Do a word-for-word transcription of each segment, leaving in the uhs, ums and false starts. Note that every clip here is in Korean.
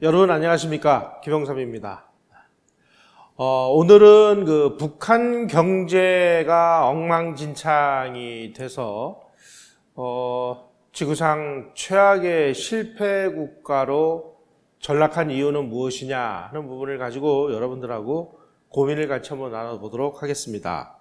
여러분 안녕하십니까? 김영삼입니다. 어, 오늘은 그 북한 경제가 엉망진창이 돼서 어, 지구상 최악의 실패 국가로 전락한 이유는 무엇이냐 하는 부분을 가지고 여러분들하고 고민을 같이 한번 나눠보도록 하겠습니다.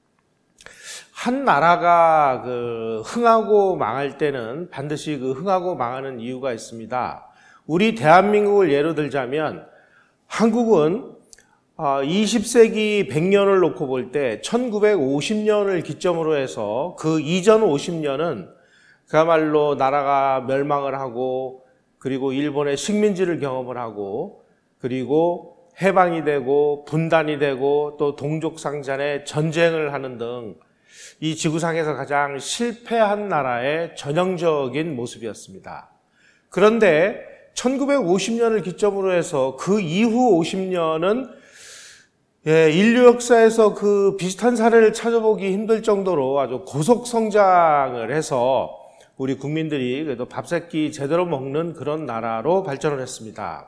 한 나라가 그 흥하고 망할 때는 반드시 그 흥하고 망하는 이유가 있습니다. 우리 대한민국을 예로 들자면 한국은 이십 세기 백 년을 놓고 볼 때 천구백오십 년을 기점으로 해서 그 이전 오십 년은 그야말로 나라가 멸망을 하고 그리고 일본의 식민지를 경험을 하고 그리고 해방이 되고 분단이 되고 또 동족상잔의 전쟁을 하는 등 이 지구상에서 가장 실패한 나라의 전형적인 모습이었습니다. 그런데 천구백오십 년을 기점으로 해서 그 이후 오십 년은 예, 인류 역사에서 그 비슷한 사례를 찾아보기 힘들 정도로 아주 고속 성장을 해서 우리 국민들이 그래도 밥새끼 제대로 먹는 그런 나라로 발전을 했습니다.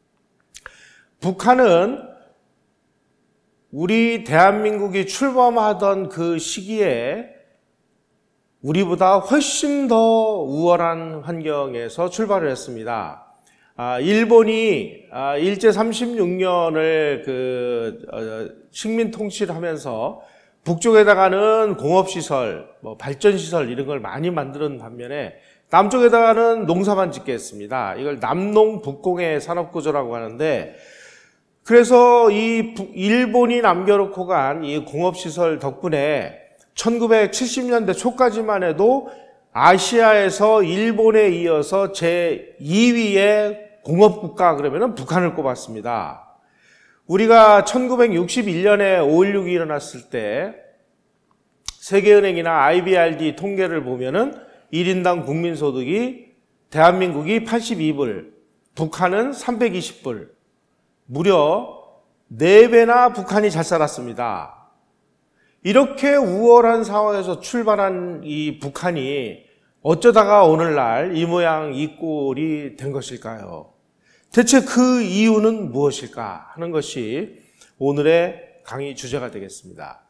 북한은 우리 대한민국이 출범하던 그 시기에 우리보다 훨씬 더 우월한 환경에서 출발을 했습니다. 아, 일본이 아, 일제 삼십육 년을 그 어, 식민 통치를 하면서 북쪽에다가는 공업시설, 뭐 발전시설 이런 걸 많이 만드는 반면에 남쪽에다가는 농사만 짓게 했습니다. 이걸 남농북공의 산업구조라고 하는데 그래서 이 일본이 남겨놓고 간 이 공업시설 덕분에 천구백칠십 년대 초까지만 해도 아시아에서 일본에 이어서 제이 위의 공업국가 그러면은 북한을 꼽았습니다. 우리가 천구백육십일 년에 오일육이 일어났을 때 세계은행이나 아이비알디 통계를 보면은 일 인당 국민소득이 대한민국이 팔십이 불, 북한은 삼백이십 불, 무려 네 배나 북한이 잘 살았습니다. 이렇게 우월한 상황에서 출발한 이 북한이 어쩌다가 오늘날 이 모양 이 꼴이 된 것일까요? 대체 그 이유는 무엇일까 하는 것이 오늘의 강의 주제가 되겠습니다.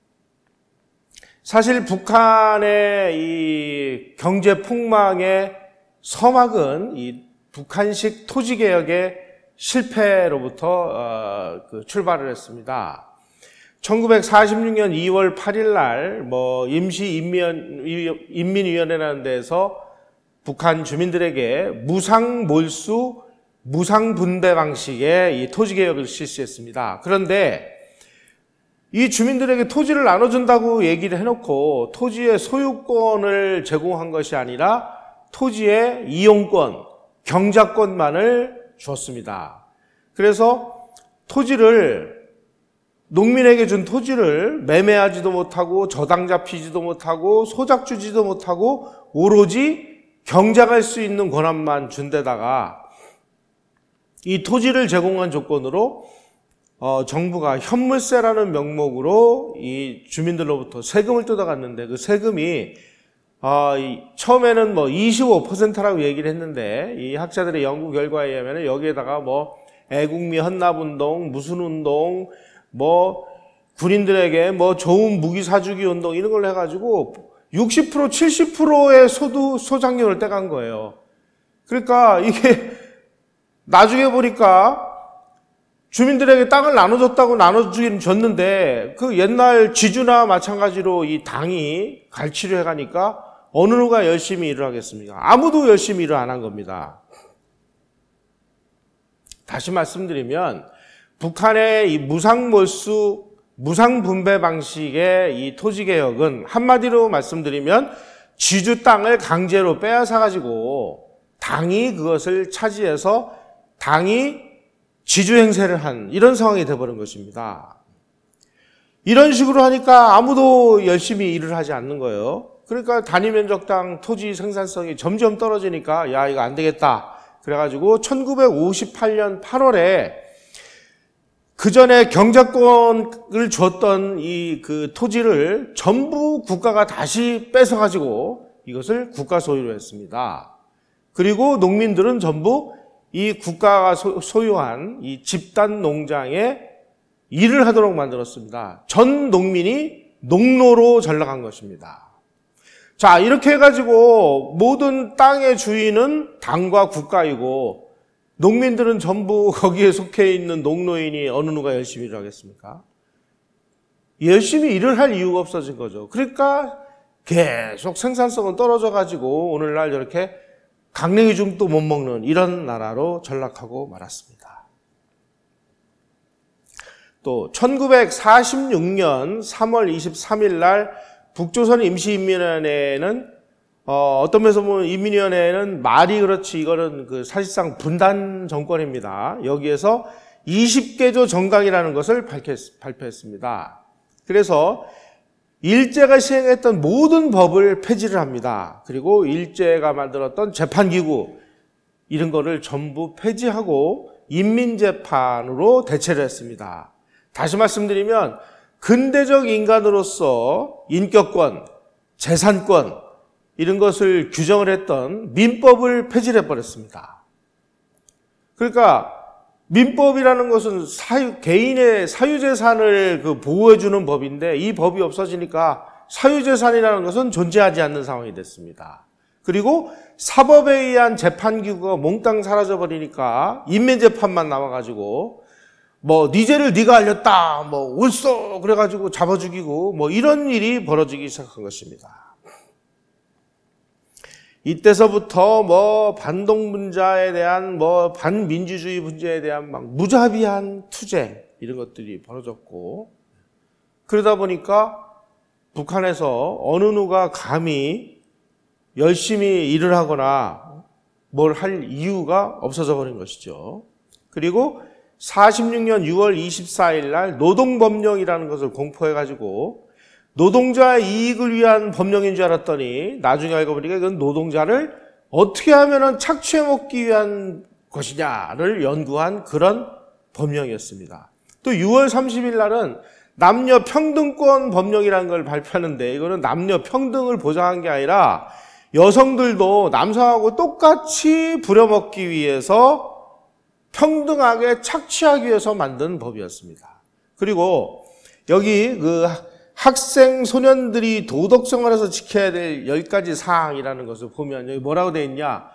사실 북한의 이 경제 폭망의 서막은 이 북한식 토지개혁의 실패로부터 어, 그 출발을 했습니다. 천구백사십육 년 이월 팔일 날 뭐 임시 인민, 인민위원회라는 데서 북한 주민들에게 무상 몰수, 무상 분배 방식의 이 토지 개혁을 실시했습니다. 그런데 이 주민들에게 토지를 나눠준다고 얘기를 해놓고 토지의 소유권을 제공한 것이 아니라 토지의 이용권, 경작권만을 주었습니다. 그래서 토지를 농민에게 준 토지를 매매하지도 못하고 저당 잡히지도 못하고 소작 주지도 못하고 오로지 경작할 수 있는 권한만 준 데다가 이 토지를 제공한 조건으로 어, 정부가 현물세라는 명목으로 이 주민들로부터 세금을 뜯어갔는데 그 세금이 어, 이, 처음에는 뭐 이십오 퍼센트라고 얘기를 했는데 이 학자들의 연구 결과에 의하면 여기에다가 뭐 애국미 헌납운동, 무슨 운동, 뭐 군인들에게 뭐 좋은 무기 사주기 운동 이런 걸 해가지고 육십 퍼센트, 칠십 퍼센트의 소득 소작료를 떼간 거예요. 그러니까 이게 나중에 보니까 주민들에게 땅을 나눠줬다고 나눠주긴 줬는데 그 옛날 지주나 마찬가지로 이 당이 갈취를 해가니까 어느 누가 열심히 일을 하겠습니까? 아무도 열심히 일을 안 한 겁니다. 다시 말씀드리면 북한의 이 무상몰수, 무상분배 방식의 이 토지개혁은 한마디로 말씀드리면 지주 땅을 강제로 빼앗아가지고 당이 그것을 차지해서 당이 지주행세를 한 이런 상황이 돼버린 것입니다. 이런 식으로 하니까 아무도 열심히 일을 하지 않는 거예요. 그러니까 단위면적당 토지 생산성이 점점 떨어지니까 야 이거 안 되겠다. 그래가지고 천구백오십팔 년 팔월에 그 전에 경작권을 줬던 이 그 토지를 전부 국가가 다시 뺏어가지고 이것을 국가 소유로 했습니다. 그리고 농민들은 전부 이 국가가 소유한 이 집단 농장에 일을 하도록 만들었습니다. 전 농민이 농노로 전락한 것입니다. 자, 이렇게 해가지고 모든 땅의 주인은 당과 국가이고 농민들은 전부 거기에 속해 있는 농노인이 어느 누가 열심히 일을 하겠습니까? 열심히 일을 할 이유가 없어진 거죠. 그러니까 계속 생산성은 떨어져가지고 오늘날 저렇게 강냉이 죽도 못 먹는 이런 나라로 전락하고 말았습니다. 또 천구백사십육 년 삼월 이십삼일 날 북조선 임시인민위원회는 어, 어떤 면에서 보면 인민위원회는 말이 그렇지 이거는 그 사실상 분단 정권입니다. 여기에서 이십 개조 정강이라는 것을 밝혔, 발표했습니다. 그래서 일제가 시행했던 모든 법을 폐지를 합니다. 그리고 일제가 만들었던 재판기구 이런 거를 전부 폐지하고 인민재판으로 대체를 했습니다. 다시 말씀드리면 근대적 인간으로서 인격권, 재산권 이런 것을 규정을 했던 민법을 폐지를 해버렸습니다. 그러니까 민법이라는 것은 사유, 개인의 사유재산을 그 보호해주는 법인데 이 법이 없어지니까 사유재산이라는 것은 존재하지 않는 상황이 됐습니다. 그리고 사법에 의한 재판기구가 몽땅 사라져버리니까 인민재판만 남아가지고 뭐 네 죄를 네가 알렸다 뭐 옳소 그래가지고 잡아 죽이고 뭐 이런 일이 벌어지기 시작한 것입니다. 이때서부터 뭐 반동분자에 대한 뭐 반민주주의 문제에 대한 막 무자비한 투쟁 이런 것들이 벌어졌고 그러다 보니까 북한에서 어느 누가 감히 열심히 일을 하거나 뭘 할 이유가 없어져 버린 것이죠. 그리고 사십육 년 유월 이십사일 날 노동법령이라는 것을 공포해가지고 노동자의 이익을 위한 법령인 줄 알았더니 나중에 알고 보니까 이건 노동자를 어떻게 하면 착취해 먹기 위한 것이냐를 연구한 그런 법령이었습니다. 또 유월 삼십일 날은 남녀 평등권 법령이라는 걸 발표하는데 이거는 남녀 평등을 보장한 게 아니라 여성들도 남성하고 똑같이 부려먹기 위해서 평등하게 착취하기 위해서 만든 법이었습니다. 그리고 여기 그 학생 소년들이 도덕생활에서 지켜야 될 열 가지 사항이라는 것을 보면 여기 뭐라고 되어 있냐?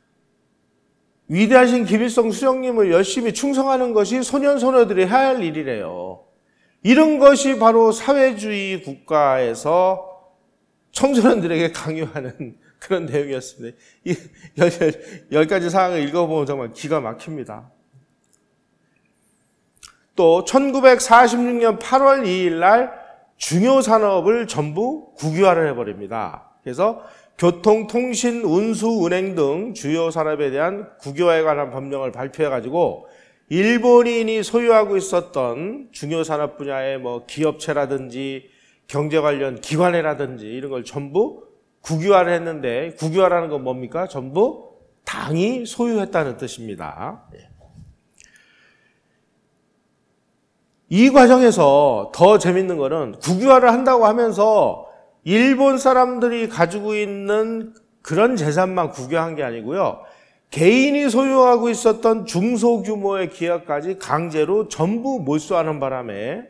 위대하신 김일성 수령님을 열심히 충성하는 것이 소년 소녀들이 해야 할 일이래요. 이런 것이 바로 사회주의 국가에서 청소년들에게 강요하는 그런 내용이었습니다. 이 열, 열 가지 사항을 읽어보면 정말 기가 막힙니다. 또 천구백사십육 년 팔월 이일 날 중요 산업을 전부 국유화를 해버립니다. 그래서 교통, 통신, 운수, 은행 등 주요 산업에 대한 국유화에 관한 법령을 발표해가지고 일본인이 소유하고 있었던 중요 산업 분야의 뭐 기업체라든지 경제 관련 기관회라든지 이런 걸 전부 국유화를 했는데 국유화라는 건 뭡니까? 전부 당이 소유했다는 뜻입니다. 이 과정에서 더 재밌는 거는 국유화를 한다고 하면서 일본 사람들이 가지고 있는 그런 재산만 국유화한 게 아니고요. 개인이 소유하고 있었던 중소규모의 기업까지 강제로 전부 몰수하는 바람에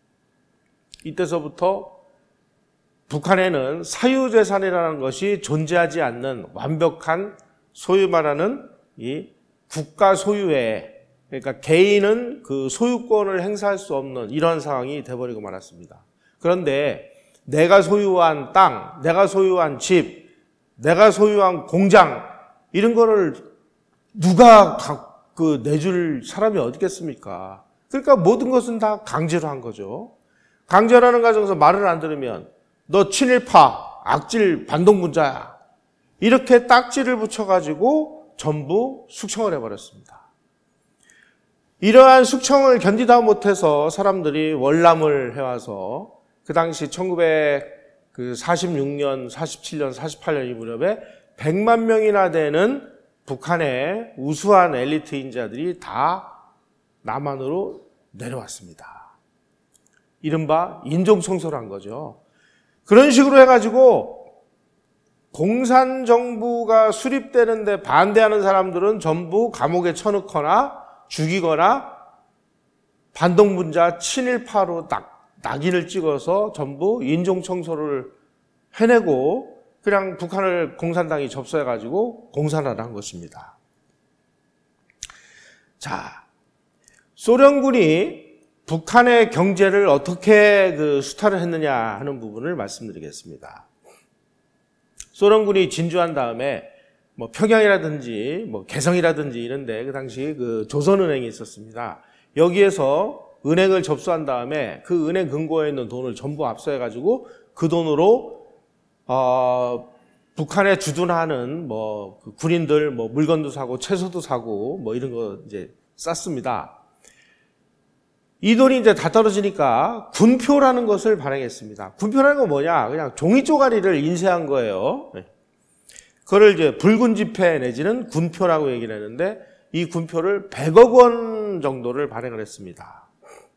이때서부터 북한에는 사유재산이라는 것이 존재하지 않는 완벽한 소위 말하는 이 국가 소유의 그러니까 개인은 그 소유권을 행사할 수 없는 이런 상황이 돼버리고 말았습니다. 그런데 내가 소유한 땅, 내가 소유한 집, 내가 소유한 공장 이런 거를 누가 그 내줄 사람이 어디 있겠습니까? 그러니까 모든 것은 다 강제로 한 거죠. 강제라는 과정에서 말을 안 들으면 너 친일파, 악질, 반동분자야. 이렇게 딱지를 붙여가지고 전부 숙청을 해버렸습니다. 이러한 숙청을 견디다 못해서 사람들이 월남을 해와서 그 당시 천구백사십육 년, 사십칠 년, 사십팔 년 이 무렵에 백만 명이나 되는 북한의 우수한 엘리트 인자들이 다 남한으로 내려왔습니다. 이른바 인종청소를 한 거죠. 그런 식으로 해가지고 공산정부가 수립되는데 반대하는 사람들은 전부 감옥에 쳐넣거나 죽이거나 반동분자 친일파로 낙, 낙인을 찍어서 전부 인종청소를 해내고 그냥 북한을 공산당이 접수해가지고 공산화를 한 것입니다. 자, 소련군이 북한의 경제를 어떻게 그 수탈을 했느냐 하는 부분을 말씀드리겠습니다. 소련군이 진주한 다음에 뭐 평양이라든지 뭐 개성이라든지 이런데 그 당시 그 조선은행이 있었습니다. 여기에서 은행을 접수한 다음에 그 은행 금고에 있는 돈을 전부 압수해가지고 그 돈으로 어, 북한에 주둔하는 뭐 그 군인들 뭐 물건도 사고 채소도 사고 뭐 이런 거 이제 쌌습니다. 이 돈이 이제 다 떨어지니까 군표라는 것을 발행했습니다. 군표라는 건 뭐냐? 그냥 종이 쪼가리를 인쇄한 거예요. 그거를 이제 붉은 지폐 내지는 군표라고 얘기를 했는데 이 군표를 백억 원 정도를 발행을 했습니다.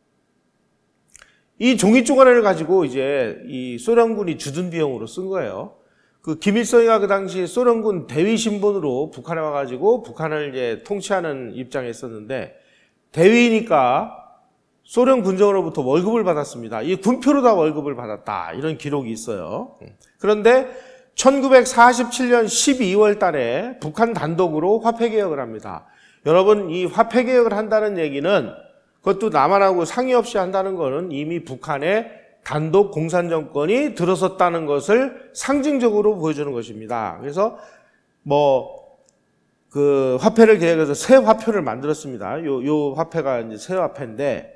이 종이 쪼가리를 가지고 이제 이 소련군이 주둔 비용으로 쓴 거예요. 그 김일성이가 그 당시 소련군 대위 신분으로 북한에 와가지고 북한을 이제 통치하는 입장에 있었는데 대위니까 소련 군정으로부터 월급을 받았습니다. 이 군표로 다 월급을 받았다. 이런 기록이 있어요. 그런데 천구백사십칠 년 십이월 달에 북한 단독으로 화폐개혁을 합니다. 여러분, 이 화폐개혁을 한다는 얘기는 그것도 남한하고 상의 없이 한다는 것은 이미 북한의 단독 공산정권이 들어섰다는 것을 상징적으로 보여주는 것입니다. 그래서 뭐 그 화폐를 개혁해서 새 화표를 만들었습니다. 요, 요 화폐가 이제 새 화폐인데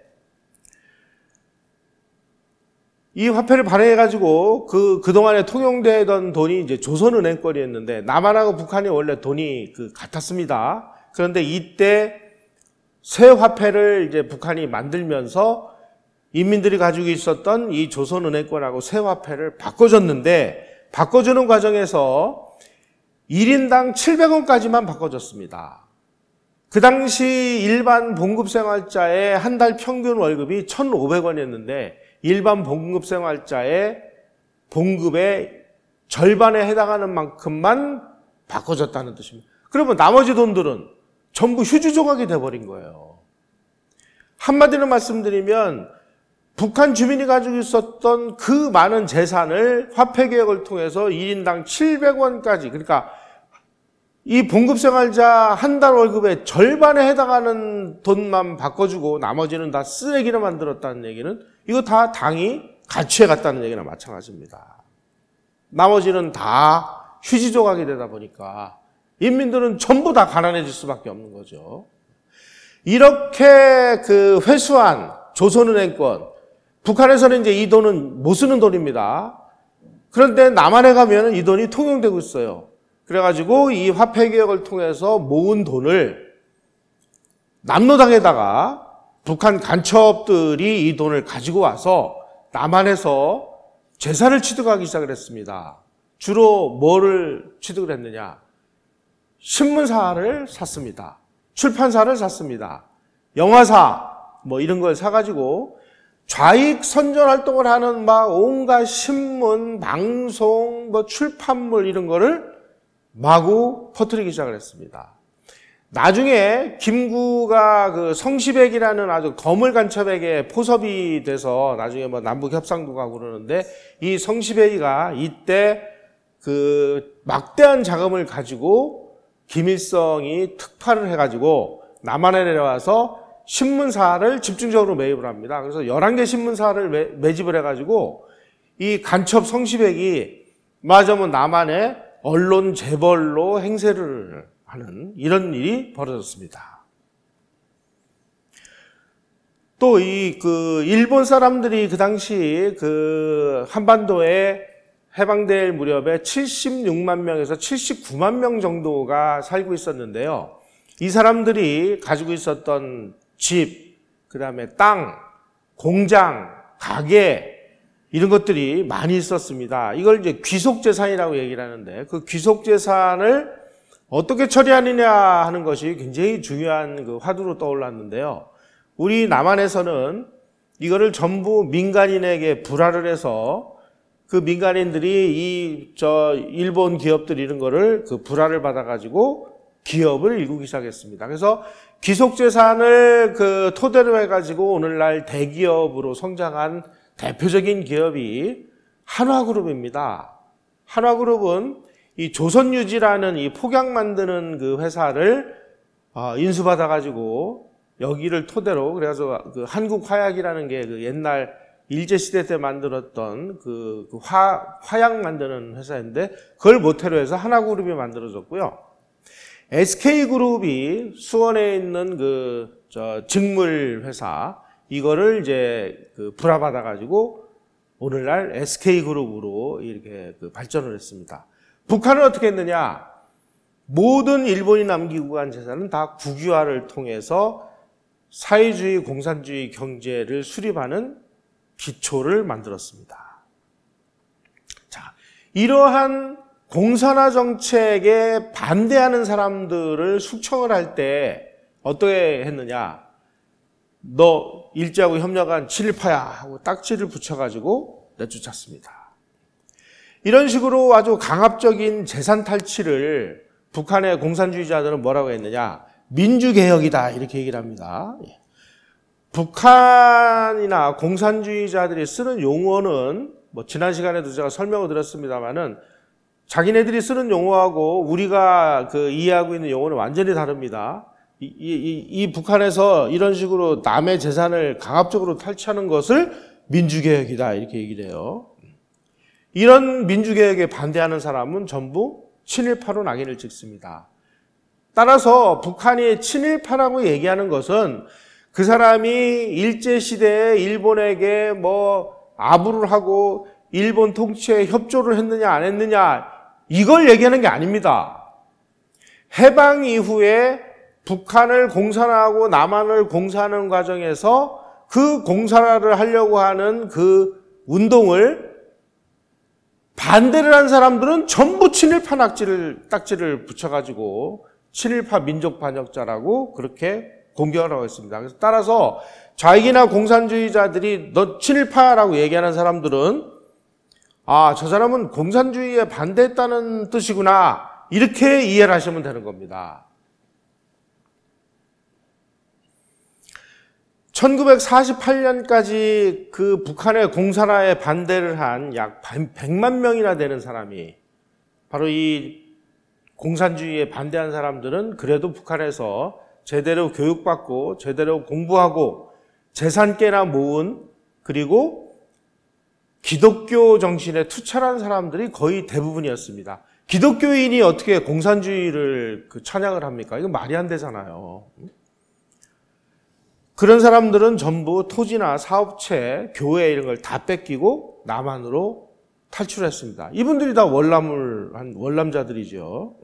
이 화폐를 발행해가지고 그, 그동안에 통용되던 돈이 이제 조선은행 거리였는데 남한하고 북한이 원래 돈이 그 같았습니다. 그런데 이때 새 화폐를 이제 북한이 만들면서 인민들이 가지고 있었던 이 조선은행권하고 새 화폐를 바꿔줬는데 바꿔주는 과정에서 일 인당 칠백 원까지만 바꿔줬습니다. 그 당시 일반 봉급생활자의 한 달 평균 월급이 천오백 원이었는데 일반 봉급생활자의 봉급의 절반에 해당하는 만큼만 바꿔줬다는 뜻입니다. 그러면 나머지 돈들은 전부 휴지 조각이 돼버린 거예요. 한마디로 말씀드리면 북한 주민이 가지고 있었던 그 많은 재산을 화폐개혁을 통해서 일 인당 칠백 원까지, 그러니까 이 봉급생활자 한 달 월급의 절반에 해당하는 돈만 바꿔주고 나머지는 다 쓰레기로 만들었다는 얘기는 이거 다 당이 가치에 갔다는 얘기나 마찬가지입니다. 나머지는 다 휴지 조각이 되다 보니까 인민들은 전부 다 가난해질 수밖에 없는 거죠. 이렇게 그 회수한 조선은행권, 북한에서는 이제 이 돈은 못 쓰는 돈입니다. 그런데 남한에 가면 이 돈이 통용되고 있어요. 그래가지고 이 화폐개혁을 통해서 모은 돈을 남로당에다가 북한 간첩들이 이 돈을 가지고 와서 남한에서 재산을 취득하기 시작을 했습니다. 주로 뭐를 취득을 했느냐? 신문사를 샀습니다. 출판사를 샀습니다. 영화사 뭐 이런 걸 사가지고 좌익 선전 활동을 하는 막 온갖 신문, 방송, 뭐 출판물 이런 거를 마구 퍼뜨리기 시작을 했습니다. 나중에 김구가 그 성시백이라는 아주 거물 간첩에게 포섭이 돼서 나중에 뭐 남북 협상도 가고 그러는데 이 성시백이가 이때 그 막대한 자금을 가지고 김일성이 특파를 해가지고 남한에 내려와서 신문사를 집중적으로 매입을 합니다. 그래서 열한 개 신문사를 매, 매집을 해가지고 이 간첩 성시백이 맞으면 남한에 언론 재벌로 행세를 하는 이런 일이 벌어졌습니다. 또 이 그 일본 사람들이 그 당시 그 한반도에 해방될 무렵에 칠십육만 명에서 칠십구만 명 정도가 살고 있었는데요. 이 사람들이 가지고 있었던 집, 그 다음에 땅, 공장, 가게 이런 것들이 많이 있었습니다. 이걸 이제 귀속재산이라고 얘기를 하는데 그 귀속재산을 어떻게 처리하느냐 하는 것이 굉장히 중요한 그 화두로 떠올랐는데요. 우리 남한에서는 이거를 전부 민간인에게 불화를 해서 그 민간인들이 이 저 일본 기업들 이런 거를 그 불화를 받아가지고 기업을 일구기 시작했습니다. 그래서 기속재산을 그 토대로 해가지고 오늘날 대기업으로 성장한 대표적인 기업이 한화그룹입니다. 한화그룹은 이 조선유지라는 이 폭약 만드는 그 회사를 어, 인수받아가지고 여기를 토대로 그래서 그 한국화약이라는 게 그 옛날 일제시대 때 만들었던 그, 그 화, 화약 만드는 회사인데 그걸 모태로 해서 한화그룹이 만들어졌고요. 에스케이그룹이 수원에 있는 그, 저, 직물 회사, 이거를 이제 그 불화받아가지고 오늘날 에스케이그룹으로 이렇게 그 발전을 했습니다. 북한은 어떻게 했느냐? 모든 일본이 남기고 간 재산은 다 국유화를 통해서 사회주의, 공산주의 경제를 수립하는 기초를 만들었습니다. 자, 이러한 공산화 정책에 반대하는 사람들을 숙청을 할 때 어떻게 했느냐? 너 일제하고 협력한 친일파야 하고 딱지를 붙여가지고 내쫓았습니다. 이런 식으로 아주 강압적인 재산 탈취를 북한의 공산주의자들은 뭐라고 했느냐? 민주개혁이다 이렇게 얘기를 합니다. 북한이나 공산주의자들이 쓰는 용어는 뭐 지난 시간에도 제가 설명을 드렸습니다만은 자기네들이 쓰는 용어하고 우리가 그 이해하고 있는 용어는 완전히 다릅니다. 이, 이, 이 북한에서 이런 식으로 남의 재산을 강압적으로 탈취하는 것을 민주개혁이다 이렇게 얘기를 해요. 이런 민주개혁에 반대하는 사람은 전부 친일파로 낙인을 찍습니다. 따라서 북한이 친일파라고 얘기하는 것은 그 사람이 일제시대에 일본에게 뭐 아부를 하고 일본 통치에 협조를 했느냐 안 했느냐 이걸 얘기하는 게 아닙니다. 해방 이후에 북한을 공산화하고 남한을 공산하는 과정에서 그 공산화를 하려고 하는 그 운동을 반대를 한 사람들은 전부 친일파 낙지를, 딱지를 붙여가지고 친일파 민족 반역자라고 그렇게 공격을 하고 있습니다. 그래서 따라서 좌익이나 공산주의자들이 너 친일파라고 얘기하는 사람들은 아, 저 사람은 공산주의에 반대했다는 뜻이구나 이렇게 이해를 하시면 되는 겁니다. 천구백사십팔 년까지 그 북한의 공산화에 반대를 한 약 백만 명이나 되는 사람이 바로 이 공산주의에 반대한 사람들은 그래도 북한에서 제대로 교육받고 제대로 공부하고 재산 꽤나 모은 그리고 기독교 정신에 투철한 사람들이 거의 대부분이었습니다. 기독교인이 어떻게 공산주의를 그 찬양을 합니까? 이건 말이 안 되잖아요. 그런 사람들은 전부 토지나 사업체, 교회 이런 걸 다 뺏기고 남한으로 탈출했습니다. 이분들이 다 월남을 한 월남자들이죠.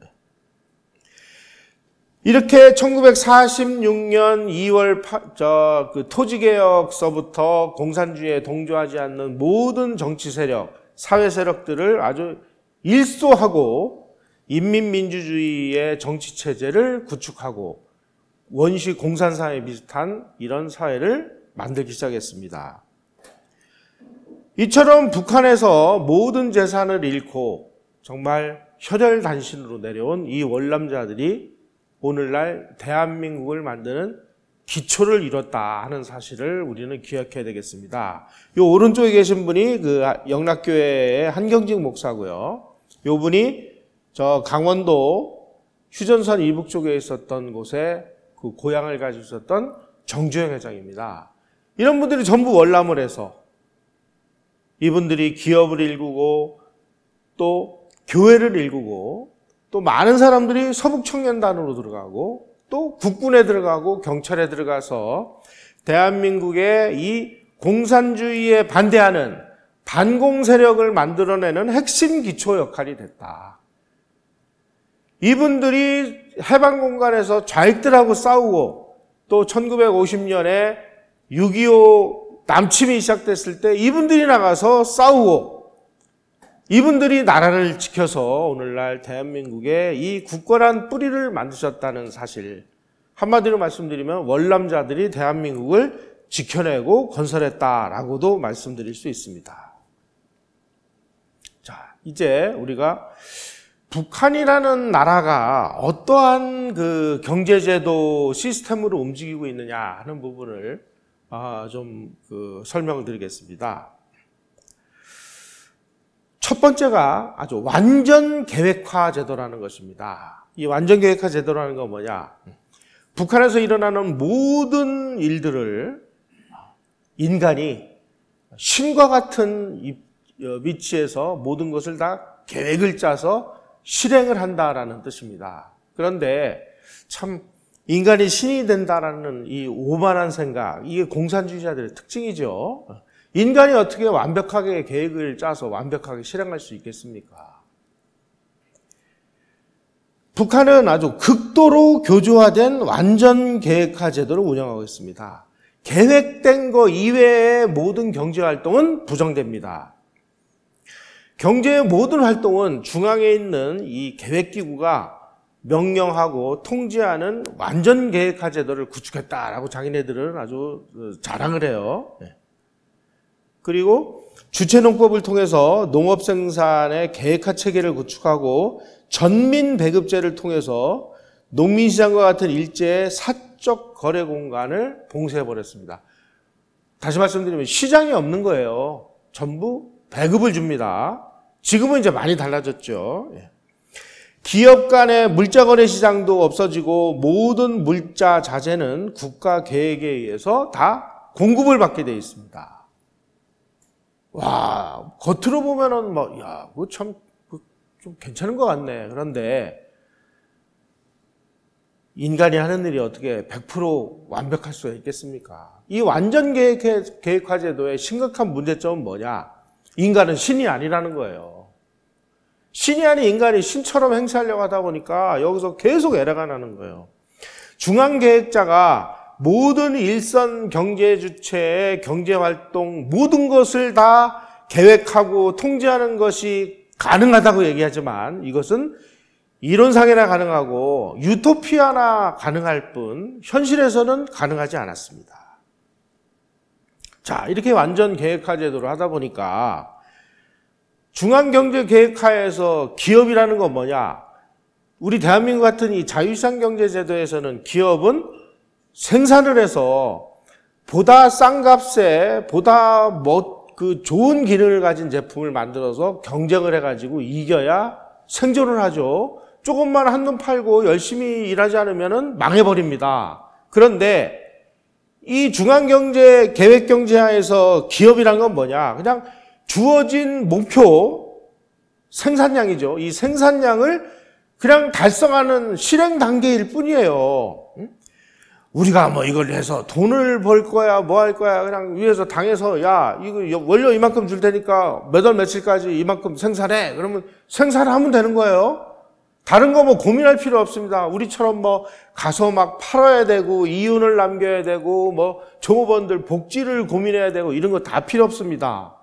이렇게 천구백사십육 년 이월 저 그 토지개혁서부터 공산주의에 동조하지 않는 모든 정치 세력, 사회 세력들을 아주 일소하고 인민민주주의의 정치 체제를 구축하고 원시 공산사회 비슷한 이런 사회를 만들기 시작했습니다. 이처럼 북한에서 모든 재산을 잃고 정말 혈혈단신으로 내려온 이 월남자들이 오늘날 대한민국을 만드는 기초를 이뤘다 하는 사실을 우리는 기억해야 되겠습니다. 이 오른쪽에 계신 분이 그 영락교회의 한경직 목사고요. 이 분이 저 강원도 휴전선 이북 쪽에 있었던 곳에 그 고향을 가지고 있었던 정주영 회장입니다. 이런 분들이 전부 월남을 해서 이분들이 기업을 일구고 또 교회를 일구고 또 많은 사람들이 서북청년단으로 들어가고 또 국군에 들어가고 경찰에 들어가서 대한민국의 이 공산주의에 반대하는 반공 세력을 만들어내는 핵심 기초 역할이 됐다. 이분들이 해방공간에서 좌익들하고 싸우고 또 천구백오십 년에 육이오 남침이 시작됐을 때 이분들이 나가서 싸우고 이분들이 나라를 지켜서 오늘날 대한민국의 이 굳건한 뿌리를 만드셨다는 사실, 한마디로 말씀드리면 월남자들이 대한민국을 지켜내고 건설했다라고도 말씀드릴 수 있습니다. 이제 우리가 북한이라는 나라가 어떠한 그 경제제도 시스템으로 움직이고 있느냐 하는 부분을 좀 그 설명을 드리겠습니다. 첫 번째가 아주 완전 계획화 제도라는 것입니다. 이 완전 계획화 제도라는 건 뭐냐? 북한에서 일어나는 모든 일들을 인간이 신과 같은 위치에서 모든 것을 다 계획을 짜서 실행을 한다라는 뜻입니다. 그런데 참 인간이 신이 된다라는 이 오만한 생각, 이게 공산주의자들의 특징이죠. 인간이 어떻게 완벽하게 계획을 짜서 완벽하게 실행할 수 있겠습니까? 북한은 아주 극도로 교조화된 완전 계획화 제도를 운영하고 있습니다. 계획된 거 이외의 모든 경제활동은 부정됩니다. 경제의 모든 활동은 중앙에 있는 이 계획기구가 명령하고 통제하는 완전 계획화 제도를 구축했다라고 자기네들은 아주 자랑을 해요. 그리고 주체농법을 통해서 농업 생산의 계획화 체계를 구축하고 전민 배급제를 통해서 농민시장과 같은 일제의 사적 거래 공간을 봉쇄해버렸습니다. 다시 말씀드리면 시장이 없는 거예요. 전부 배급을 줍니다. 지금은 이제 많이 달라졌죠. 기업 간의 물자 거래 시장도 없어지고 모든 물자 자재는 국가 계획에 의해서 다 공급을 받게 되어 있습니다. 와, 겉으로 보면은 뭐, 야, 뭐 참, 좀 괜찮은 것 같네. 그런데 인간이 하는 일이 어떻게 백 퍼센트 완벽할 수가 있겠습니까? 이 완전 계획, 계획화 제도의 심각한 문제점은 뭐냐? 인간은 신이 아니라는 거예요. 신이 아닌 인간이 신처럼 행세하려고 하다 보니까 여기서 계속 에러가 나는 거예요. 중앙계획자가 모든 일선 경제 주체의 경제활동 모든 것을 다 계획하고 통제하는 것이 가능하다고 얘기하지만 이것은 이론상이나 가능하고 유토피아나 가능할 뿐 현실에서는 가능하지 않았습니다. 자, 이렇게 완전 계획화 제도를 하다 보니까 중앙경제계획하에서 기업이라는 건 뭐냐? 우리 대한민국 같은 이 자유시장 경제제도에서는 기업은 생산을 해서 보다 싼 값에 보다 뭐 그 좋은 기능을 가진 제품을 만들어서 경쟁을 해가지고 이겨야 생존을 하죠. 조금만 한눈 팔고 열심히 일하지 않으면 망해버립니다. 그런데 이 중앙경제 계획경제하에서 기업이란 건 뭐냐? 그냥 주어진 목표 생산량이죠. 이 생산량을 그냥 달성하는 실행 단계일 뿐이에요. 우리가 뭐 이걸 해서 돈을 벌 거야, 뭐 할 거야, 그냥 위에서 당해서 야, 이거 원료 이만큼 줄 테니까 몇 월 며칠까지 이만큼 생산해. 그러면 생산하면 되는 거예요. 다른 거 뭐 고민할 필요 없습니다. 우리처럼 뭐 가서 막 팔아야 되고 이윤을 남겨야 되고 뭐 종업원들 복지를 고민해야 되고 이런 거 다 필요 없습니다.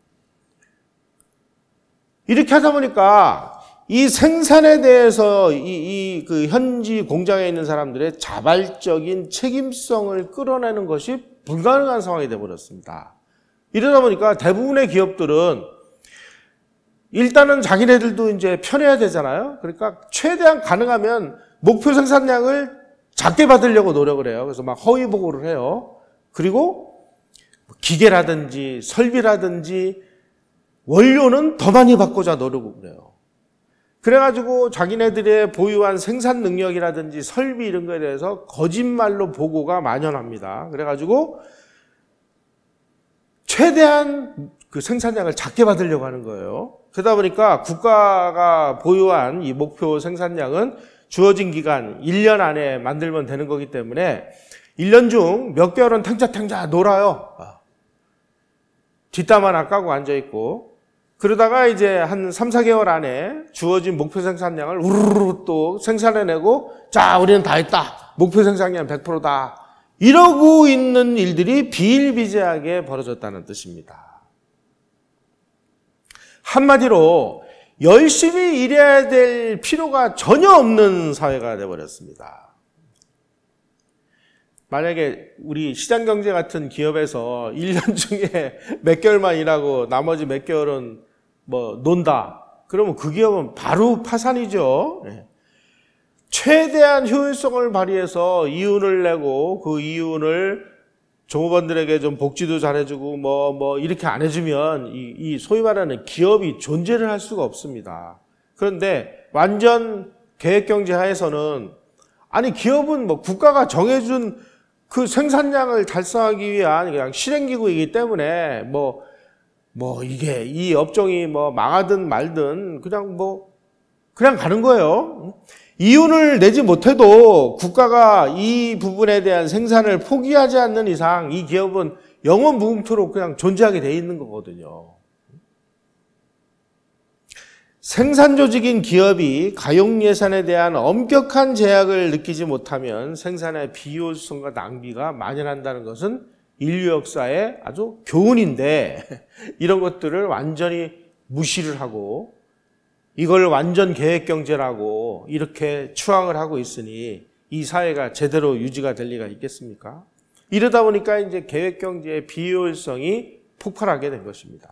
이렇게 하다 보니까 이 생산에 대해서 이, 이 그 현지 공장에 있는 사람들의 자발적인 책임성을 끌어내는 것이 불가능한 상황이 되어버렸습니다. 이러다 보니까 대부분의 기업들은 일단은 자기네들도 이제 편해야 되잖아요. 그러니까 최대한 가능하면 목표 생산량을 작게 받으려고 노력을 해요. 그래서 막 허위 보고를 해요. 그리고 기계라든지 설비라든지 원료는 더 많이 받고자 노력을 해요. 그래가지고 자기네들의 보유한 생산 능력이라든지 설비 이런 거에 대해서 거짓말로 보고가 만연합니다. 그래가지고 최대한 그 생산량을 작게 받으려고 하는 거예요. 그러다 보니까 국가가 보유한 이 목표 생산량은 주어진 기간 일 년 안에 만들면 되는 거기 때문에 일 년 중 몇 개월은 탱자탱자 놀아요. 뒷담 하나 까고 앉아있고 그러다가 이제 한 삼, 사 개월 안에 주어진 목표 생산량을 우르르 또 생산해내고 자, 우리는 다 했다. 목표 생산량 백 퍼센트다. 이러고 있는 일들이 비일비재하게 벌어졌다는 뜻입니다. 한마디로 열심히 일해야 될 필요가 전혀 없는 사회가 되어버렸습니다. 만약에 우리 시장경제 같은 기업에서 일 년 중에 몇 개월만 일하고 나머지 몇 개월은 뭐 논다. 그러면 그 기업은 바로 파산이죠. 예. 최대한 효율성을 발휘해서 이윤을 내고 그 이윤을 종업원들에게 좀 복지도 잘해주고 뭐, 뭐, 이렇게 안 해주면 이, 이 소위 말하는 기업이 존재를 할 수가 없습니다. 그런데 완전 계획경제 하에서는 아니, 기업은 뭐 국가가 정해준 그 생산량을 달성하기 위한 그냥 실행기구이기 때문에 뭐, 뭐, 이게 이 업종이 뭐 망하든 말든 그냥 뭐, 그냥 가는 거예요. 이윤을 내지 못해도 국가가 이 부분에 대한 생산을 포기하지 않는 이상 이 기업은 영원 무궁토록 그냥 존재하게 돼 있는 거거든요. 생산 조직인 기업이 가용 예산에 대한 엄격한 제약을 느끼지 못하면 생산의 비효율성과 낭비가 만연한다는 것은 인류 역사의 아주 교훈인데 이런 것들을 완전히 무시를 하고 이걸 완전 계획경제라고 이렇게 추앙을 하고 있으니 이 사회가 제대로 유지가 될 리가 있겠습니까? 이러다 보니까 이제 계획경제의 비효율성이 폭발하게 된 것입니다.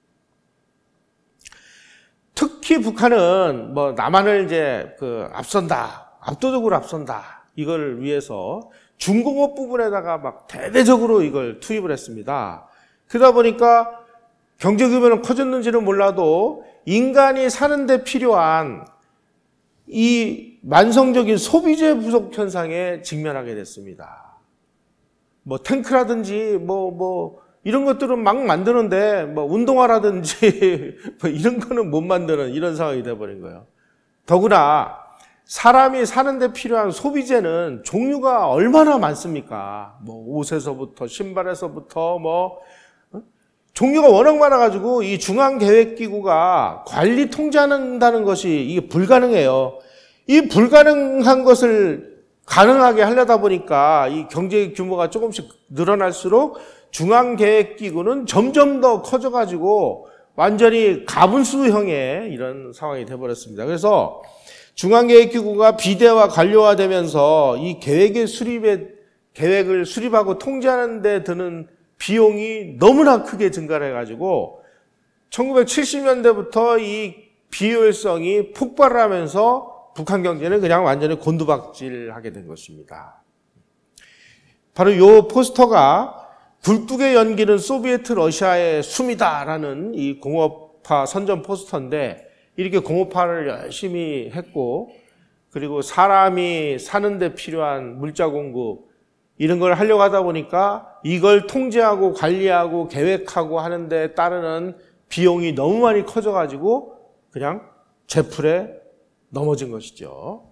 특히 북한은 뭐 남한을 이제 그 앞선다, 압도적으로 앞선다 이걸 위해서 중공업 부분에다가 막 대대적으로 이걸 투입을 했습니다. 그러다 보니까 경제 규모는 커졌는지는 몰라도 인간이 사는데 필요한 이 만성적인 소비재 부족 현상에 직면하게 됐습니다. 뭐 탱크라든지 뭐, 뭐, 이런 것들은 막 만드는데 뭐 운동화라든지 뭐 이런 거는 못 만드는 이런 상황이 돼버린 거예요. 더구나 사람이 사는데 필요한 소비재는 종류가 얼마나 많습니까? 뭐 옷에서부터 신발에서부터 뭐 종류가 워낙 많아가지고 이 중앙계획기구가 관리 통제한다는 것이 이게 불가능해요. 이 불가능한 것을 가능하게 하려다 보니까 이 경제 규모가 조금씩 늘어날수록 중앙계획기구는 점점 더 커져가지고 완전히 가분수형의 이런 상황이 돼버렸습니다. 그래서 중앙계획기구가 비대화 관료화되면서 이 계획의 수립에 계획을 수립하고 통제하는 데 드는 비용이 너무나 크게 증가를 해가지고 천구백칠십 년대부터 이 비효율성이 폭발을 하면서 북한 경제는 그냥 완전히 곤두박질하게 된 것입니다. 바로 이 포스터가 굴뚝의 연기는 소비에트 러시아의 숨이다라는 이 공업화 선전 포스터인데 이렇게 공업화를 열심히 했고 그리고 사람이 사는데 필요한 물자 공급 이런 걸 하려고 하다 보니까 이걸 통제하고 관리하고 계획하고 하는데 따르는 비용이 너무 많이 커져가지고 그냥 제풀에 넘어진 것이죠.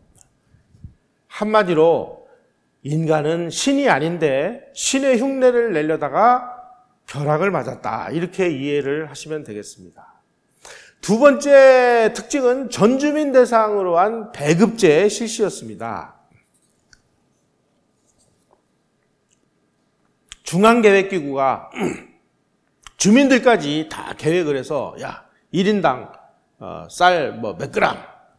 한마디로 인간은 신이 아닌데 신의 흉내를 내려다가 벼락을 맞았다. 이렇게 이해를 하시면 되겠습니다. 두 번째 특징은 전주민 대상으로 한 배급제 실시였습니다. 중앙계획기구가 주민들까지 다 계획을 해서 야 일 인당 어, 쌀 뭐 몇 그램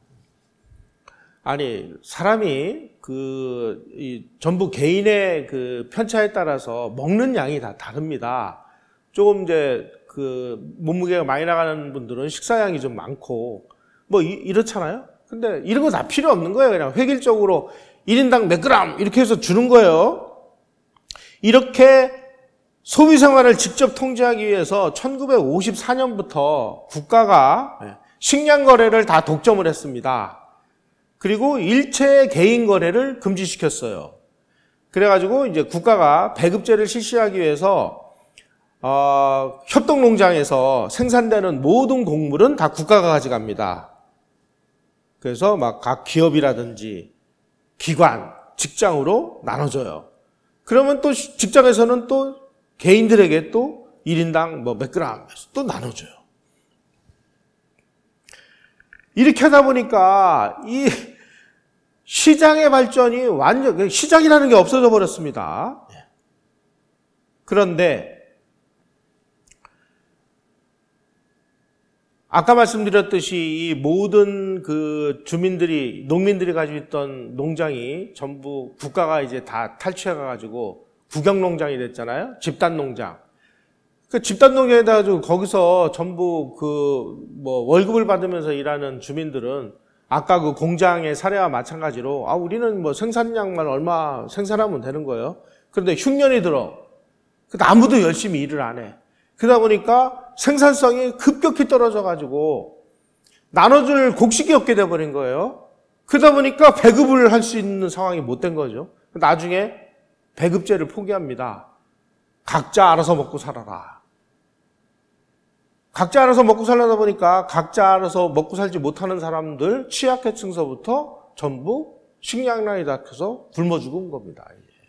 아니 사람이 그 이 전부 개인의 그 편차에 따라서 먹는 양이 다 다릅니다. 조금 이제 그 몸무게가 많이 나가는 분들은 식사량이 좀 많고 뭐 이, 이렇잖아요. 근데 이런 거 다 필요 없는 거예요. 그냥 획일적으로 일 인당 몇 그램 이렇게 해서 주는 거예요. 이렇게 소비 생활을 직접 통제하기 위해서 천구백오십사 년부터 국가가 식량 거래를 다 독점을 했습니다. 그리고 일체 개인 거래를 금지시켰어요. 그래가지고 이제 국가가 배급제를 실시하기 위해서 어, 협동농장에서 생산되는 모든 곡물은 다 국가가 가져갑니다. 그래서 막 각 기업이라든지 기관, 직장으로 나눠줘요. 그러면 또 직장에서는 또 개인들에게 또 일 인당 뭐 몇 그램 또 나눠줘요. 이렇게 하다 보니까 이 시장의 발전이 완전, 시장이라는 게 없어져 버렸습니다. 그런데 아까 말씀드렸듯이 이 모든 그 주민들이, 농민들이 가지고 있던 농장이 전부 국가가 이제 다 탈취해가지고 국영농장이 됐잖아요. 집단농장. 그 집단농장에다 가지고 거기서 전부 그 뭐 월급을 받으면서 일하는 주민들은 아까 그 공장의 사례와 마찬가지로 아 우리는 뭐 생산량만 얼마 생산하면 되는 거예요. 그런데 흉년이 들어. 근데 아무도 열심히 일을 안 해. 그러다 보니까 생산성이 급격히 떨어져 가지고 나눠줄 곡식이 없게 돼버린 거예요. 그러다 보니까 배급을 할 수 있는 상황이 못 된 거죠. 나중에 배급제를 포기합니다. 각자 알아서 먹고 살아라. 각자 알아서 먹고 살려다 보니까 각자 알아서 먹고 살지 못하는 사람들, 취약계층서부터 전부 식량난이 닥쳐서 굶어 죽은 겁니다.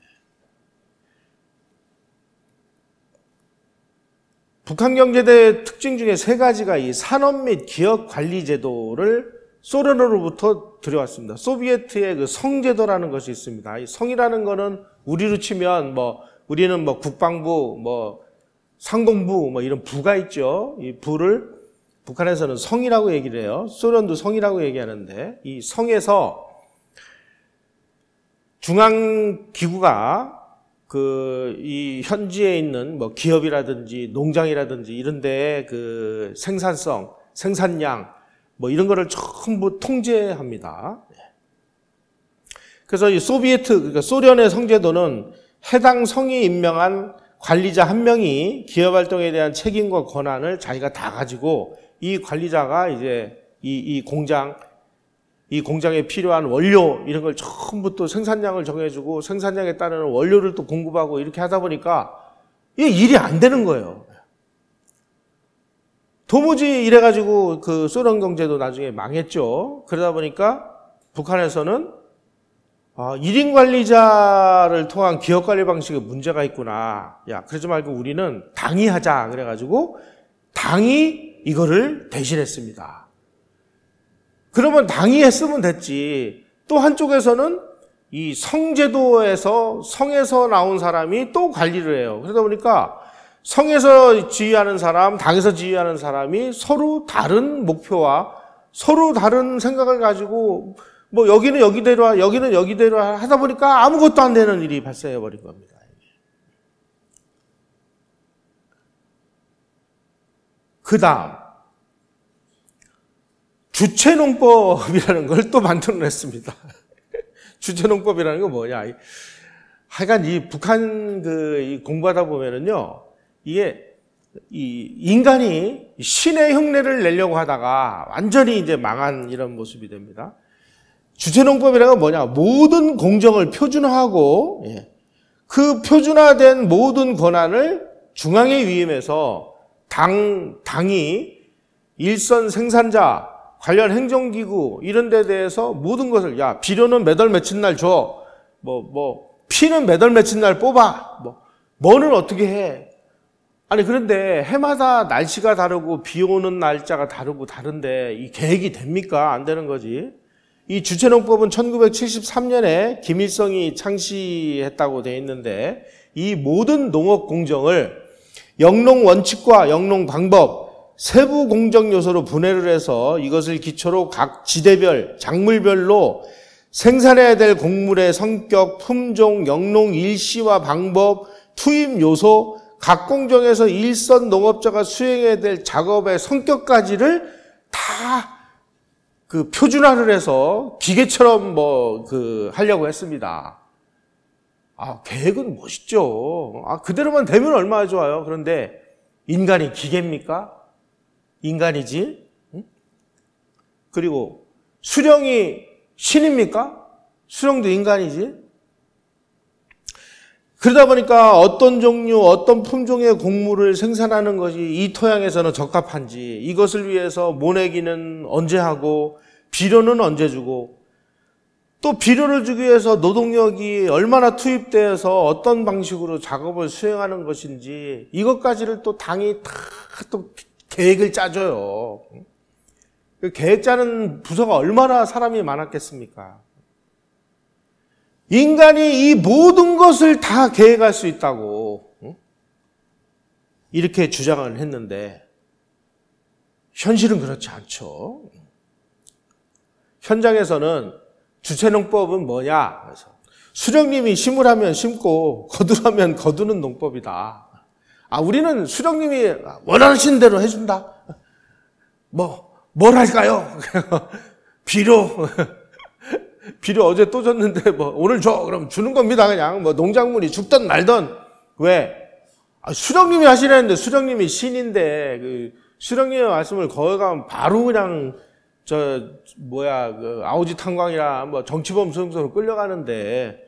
북한경제대의 특징 중에 세 가지가 이 산업 및 기업 관리 제도를 소련으로부터 들여왔습니다. 소비에트의 그 성제도라는 것이 있습니다. 이 성이라는 거는 우리로 치면 뭐 우리는 뭐 국방부, 뭐 상공부, 뭐 이런 부가 있죠. 이 부를 북한에서는 성이라고 얘기를 해요. 소련도 성이라고 얘기하는데 이 성에서 중앙 기구가 그 이 현지에 있는 뭐 기업이라든지 농장이라든지 이런 데에 그 생산성, 생산량 뭐 이런 거를 전부 통제합니다. 그래서 이 소비에트, 그러니까 소련의 성제도는 해당 성이 임명한 관리자 한 명이 기업 활동에 대한 책임과 권한을 자기가 다 가지고 이 관리자가 이제 이, 이 공장, 이 공장에 필요한 원료 이런 걸 전부 또 생산량을 정해주고 생산량에 따르는 원료를 또 공급하고 이렇게 하다 보니까 이게 일이 안 되는 거예요. 도무지 이래가지고 그 소련 경제도 나중에 망했죠. 그러다 보니까 북한에서는 아, 일 인 관리자를 통한 기업 관리 방식에 문제가 있구나. 야, 그러지 말고 우리는 당이 하자. 그래가지고 당이 이거를 대신했습니다. 그러면 당이 했으면 됐지. 또 한쪽에서는 이 성제도에서, 성에서 나온 사람이 또 관리를 해요. 그러다 보니까 성에서 지휘하는 사람, 당에서 지휘하는 사람이 서로 다른 목표와 서로 다른 생각을 가지고 뭐 여기는 여기대로 여기는 여기대로 하다 보니까 아무것도 안 되는 일이 발생해 버린 겁니다. 그 다음 주체농법이라는 걸 또 만들어냈습니다. 주체농법이라는 건 뭐냐? 하여간 이 북한 그 공부하다 보면은요, 이게 이 인간이 신의 흉내를 내려고 하다가 완전히 이제 망한 이런 모습이 됩니다. 주체농법이라는 건 뭐냐? 모든 공정을 표준화하고 그 표준화된 모든 권한을 중앙에 위임해서 당, 당이 일선 생산자, 관련 행정기구 이런 데 대해서 모든 것을 야, 비료는 몇 월 며칠 날 줘. 뭐, 뭐, 피는 몇 월 며칠 날 뽑아. 뭐, 뭐는 어떻게 해. 아니, 그런데 해마다 날씨가 다르고 비 오는 날짜가 다르고 다른데 이 계획이 됩니까? 안 되는 거지. 이 주체농법은 천구백칠십삼 년에 김일성이 창시했다고 되어 있는데 이 모든 농업 공정을 영농 원칙과 영농 방법, 세부 공정 요소로 분해를 해서 이것을 기초로 각 지대별, 작물별로 생산해야 될 곡물의 성격, 품종, 영농 일시와 방법, 투입 요소, 각 공정에서 일선 농업자가 수행해야 될 작업의 성격까지를 다 그 표준화를 해서 기계처럼 뭐 그 하려고 했습니다. 아, 계획은 멋있죠. 아, 그대로만 되면 얼마나 좋아요. 그런데 인간이 기계입니까? 인간이지. 응? 그리고 수령이 신입니까? 수령도 인간이지. 그러다 보니까 어떤 종류, 어떤 품종의 곡물을 생산하는 것이 이 토양에서는 적합한지, 이것을 위해서 모내기는 언제 하고, 비료는 언제 주고, 또 비료를 주기 위해서 노동력이 얼마나 투입되어서 어떤 방식으로 작업을 수행하는 것인지, 이것까지를 또 당이 다 또 계획을 짜줘요. 그 계획 짜는 부서가 얼마나 사람이 많았겠습니까? 인간이 이 모든 것을 다 계획할 수 있다고 이렇게 주장을 했는데 현실은 그렇지 않죠. 현장에서는 주체농법은 뭐냐? 그래서 수령님이 심으라면 심고 거두라면 거두는 농법이다. 아, 우리는 수령님이 원하시는 대로 해준다. 뭐, 뭘 할까요? 비료. 비료 어제 또 줬는데, 뭐, 오늘 줘. 그럼 주는 겁니다. 그냥. 뭐, 농작물이 죽든 말든. 왜? 아, 수령님이 하시라는데, 수령님이 신인데, 그, 수령님의 말씀을 거역하면 바로 그냥, 저, 뭐야, 그, 아우지 탄광이라, 뭐, 정치범 수용소로 끌려가는데,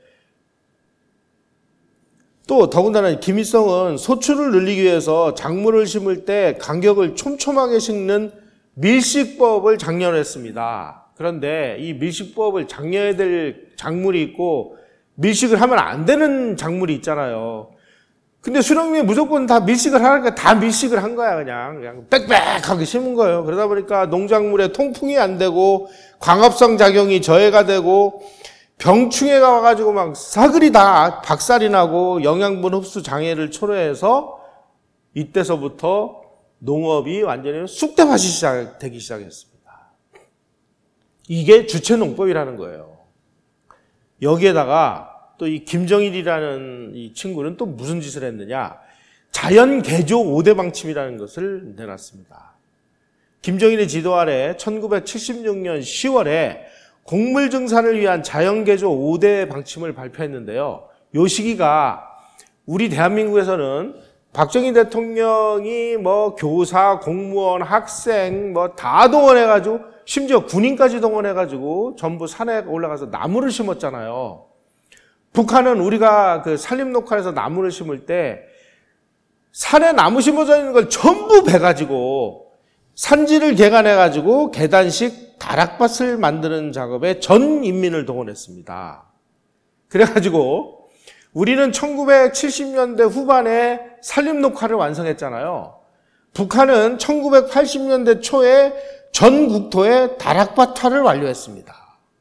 또 더군다나 김일성은 소출을 늘리기 위해서 작물을 심을 때 간격을 촘촘하게 심는 밀식법을 장려했습니다. 그런데 이 밀식법을 장려해야 될 작물이 있고 밀식을 하면 안 되는 작물이 있잖아요. 근데 수령님이 무조건 다 밀식을 하니까 다 밀식을 한 거야. 그냥 그냥 빽빽하게 심은 거예요. 그러다 보니까 농작물에 통풍이 안 되고 광합성 작용이 저해가 되고 병충해가 와가지고 막 사글이 다 박살이 나고 영양분 흡수 장애를 초래해서 이때서부터 농업이 완전히 쑥대밭이 시작되기 시작했습니다. 이게 주체농법이라는 거예요. 여기에다가 또 이 김정일이라는 이 친구는 또 무슨 짓을 했느냐? 자연개조 오 대 방침이라는 것을 내놨습니다. 김정일의 지도 아래 천구백칠십육 년 시월에 곡물 증산을 위한 자연개조 오 대 방침을 발표했는데요. 요 시기가 우리 대한민국에서는 박정희 대통령이 뭐 교사, 공무원, 학생 뭐 다 동원해가지고 심지어 군인까지 동원해가지고 전부 산에 올라가서 나무를 심었잖아요. 북한은 우리가 그 산림녹화에서 나무를 심을 때 산에 나무 심어져 있는 걸 전부 베가지고 산지를 개간해가지고 계단식 다락밭을 만드는 작업에 전 인민을 동원했습니다. 그래가지고 우리는 천구백칠십 년대 후반에 산림녹화를 완성했잖아요. 북한은 천구백팔십 년대 초에 전 국토에 다락밭화를 완료했습니다.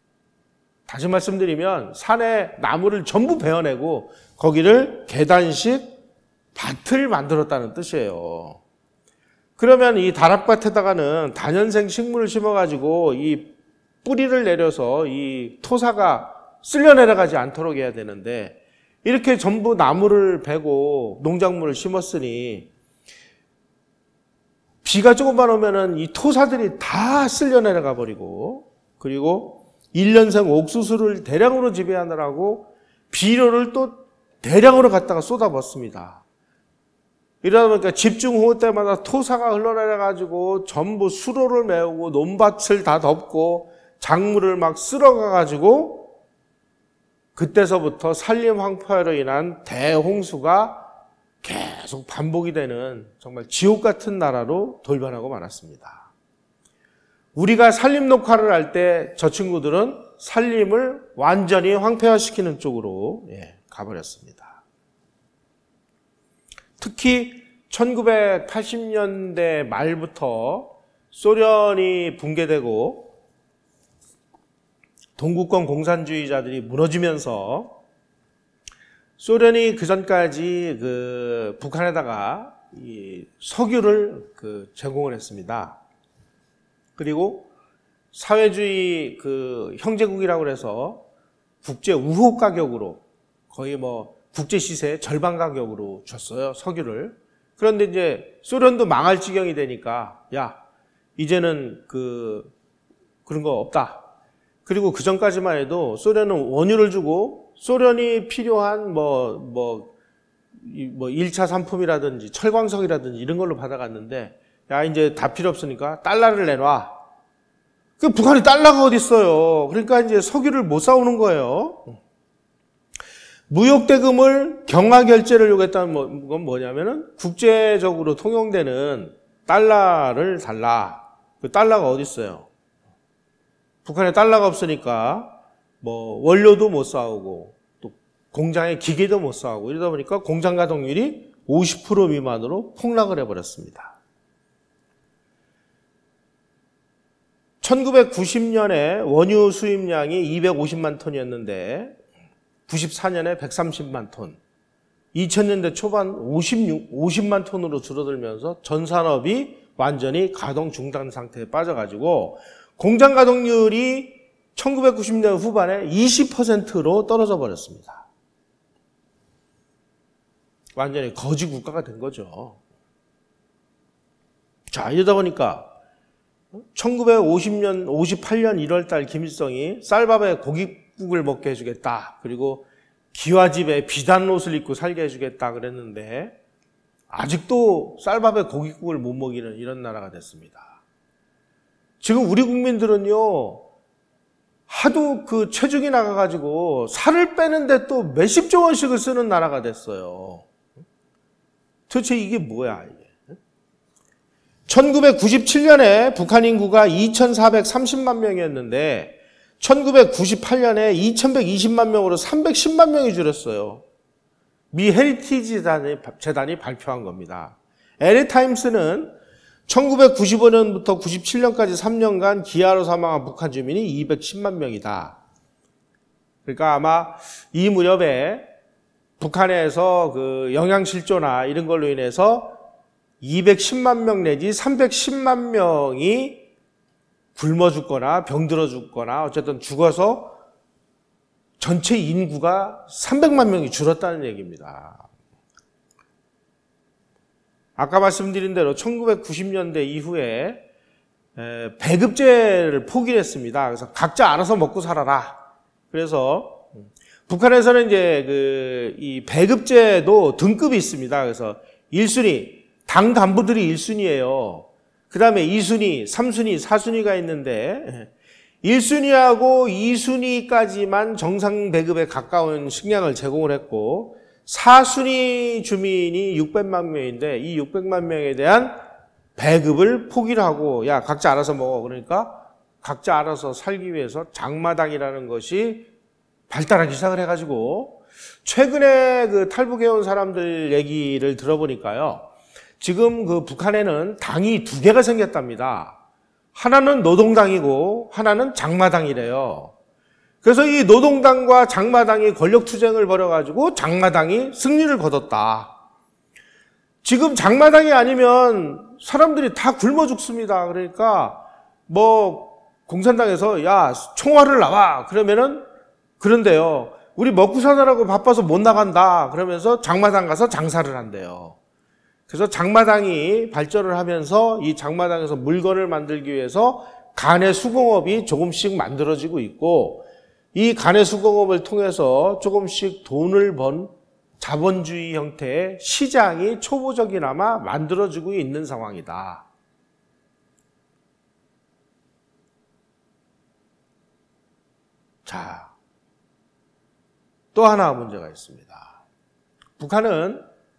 다시 말씀드리면 산에 나무를 전부 베어내고 거기를 계단식 밭을 만들었다는 뜻이에요. 그러면 이 다락밭에다가는 다년생 식물을 심어가지고 이 뿌리를 내려서 이 토사가 쓸려 내려가지 않도록 해야 되는데 이렇게 전부 나무를 베고 농작물을 심었으니 비가 조금만 오면은 이 토사들이 다 쓸려 내려가 버리고 그리고 일 년생 옥수수를 대량으로 재배하느라고 비료를 또 대량으로 갖다가 쏟아붓습니다. 이러다 보니까 집중호우 때마다 토사가 흘러내려가지고 전부 수로를 메우고 논밭을 다 덮고 작물을 막 쓸어가가지고 그때서부터 산림 황폐화로 인한 대홍수가 계속 반복이 되는 정말 지옥 같은 나라로 돌변하고 말았습니다. 우리가 산림 녹화를 할 때 저 친구들은 산림을 완전히 황폐화시키는 쪽으로 예, 가버렸습니다. 특히 천구백팔십 년대 말부터 소련이 붕괴되고 동구권 공산주의자들이 무너지면서 소련이 그 전까지 그 북한에다가 이 석유를 그 제공을 했습니다. 그리고 사회주의 그 형제국이라고 해서 국제 우호 가격으로 거의 뭐 국제 시세 절반 가격으로 줬어요, 석유를. 그런데 이제 소련도 망할 지경이 되니까 야, 이제는 그 그런 거 없다. 그리고 그 전까지만 해도 소련은 원유를 주고 소련이 필요한 뭐 뭐 뭐 일 차 상품이라든지 철광석이라든지 이런 걸로 받아갔는데 야, 이제 다 필요 없으니까 달러를 내놔. 그 북한이 달러가 어디 있어요. 그러니까 이제 석유를 못 사오는 거예요. 무역 대금을 경화 결제를 요구했다는 건 뭐냐면은 국제적으로 통용되는 달러를 달라. 그 달러가 어디 있어요? 북한에 달러가 없으니까 뭐 원료도 못 사오고 또 공장의 기계도 못 사오고 이러다 보니까 공장 가동률이 오십 퍼센트 미만으로 폭락을 해버렸습니다. 천구백구십 년에 원유 수입량이 이백오십만 톤이었는데 구십사 년에 백삼십만 톤, 이천 년대 초반 오십육, 오십만 톤으로 줄어들면서 전 산업이 완전히 가동 중단 상태에 빠져가지고 공장 가동률이 천구백구십 년 후반에 이십 퍼센트로 떨어져 버렸습니다. 완전히 거지 국가가 된 거죠. 자, 이러다 보니까 천구백오십 년, 오십팔 년 일월 달 김일성이 쌀밥에 고깃국을 먹게 해주겠다. 그리고 기와집에 비단 옷을 입고 살게 해주겠다 그랬는데 아직도 쌀밥에 고깃국을 못 먹이는 이런 나라가 됐습니다. 지금 우리 국민들은요, 하도 그 체중이 나가가지고 살을 빼는데 또 몇십조 원씩을 쓰는 나라가 됐어요. 도대체 이게 뭐야, 이게. 천구백구십칠 년에 북한 인구가 이천사백삼십만 명이었는데 천구백구십팔 년에 이천백이십만 명으로 삼백십만 명이 줄었어요. 미 헤리티지 재단이, 재단이 발표한 겁니다. 엘에타임스는 천구백구십오 년부터 구십칠 년까지 삼 년간 기아로 사망한 북한 주민이 이백십만 명이다. 그러니까 아마 이 무렵에 북한에서 그 영양실조나 이런 걸로 인해서 이백십만 명 내지 삼백십만 명이 굶어 죽거나 병들어 죽거나 어쨌든 죽어서 전체 인구가 삼백만 명이 줄었다는 얘기입니다. 아까 말씀드린 대로 천구백구십 년대 이후에 배급제를 포기를 했습니다. 그래서 각자 알아서 먹고 살아라. 그래서 북한에서는 이제 그 이 배급제도 등급이 있습니다. 그래서 일 순위, 당 간부들이 일 순위예요. 그 다음에 이 순위, 삼 순위, 사 순위가 있는데 일 순위하고 이 순위까지만 정상 배급에 가까운 식량을 제공을 했고 사 순위 주민이 육백만 명인데 이 육백만 명에 대한 배급을 포기를 하고 야 각자 알아서 먹어. 그러니까 각자 알아서 살기 위해서 장마당이라는 것이 발달하기 시작을 해가지고 최근에 그 탈북해온 사람들 얘기를 들어보니까요. 지금 그 북한에는 당이 두 개가 생겼답니다. 하나는 노동당이고 하나는 장마당이래요. 그래서 이 노동당과 장마당이 권력투쟁을 벌여가지고 장마당이 승리를 거뒀다. 지금 장마당이 아니면 사람들이 다 굶어 죽습니다. 그러니까 뭐 공산당에서 야 총알을 놔와 그러면은 그런데요. 우리 먹고 사느라고 바빠서 못 나간다. 그러면서 장마당 가서 장사를 한대요. 그래서 장마당이 발전을 하면서 이 장마당에서 물건을 만들기 위해서 간의 수공업이 조금씩 만들어지고 있고 이 간의 수공업을 통해서 조금씩 돈을 번 자본주의 형태의 시장이 초보적이나마 만들어지고 있는 상황이다. 자, 또 하나 문제가 있습니다. 북한은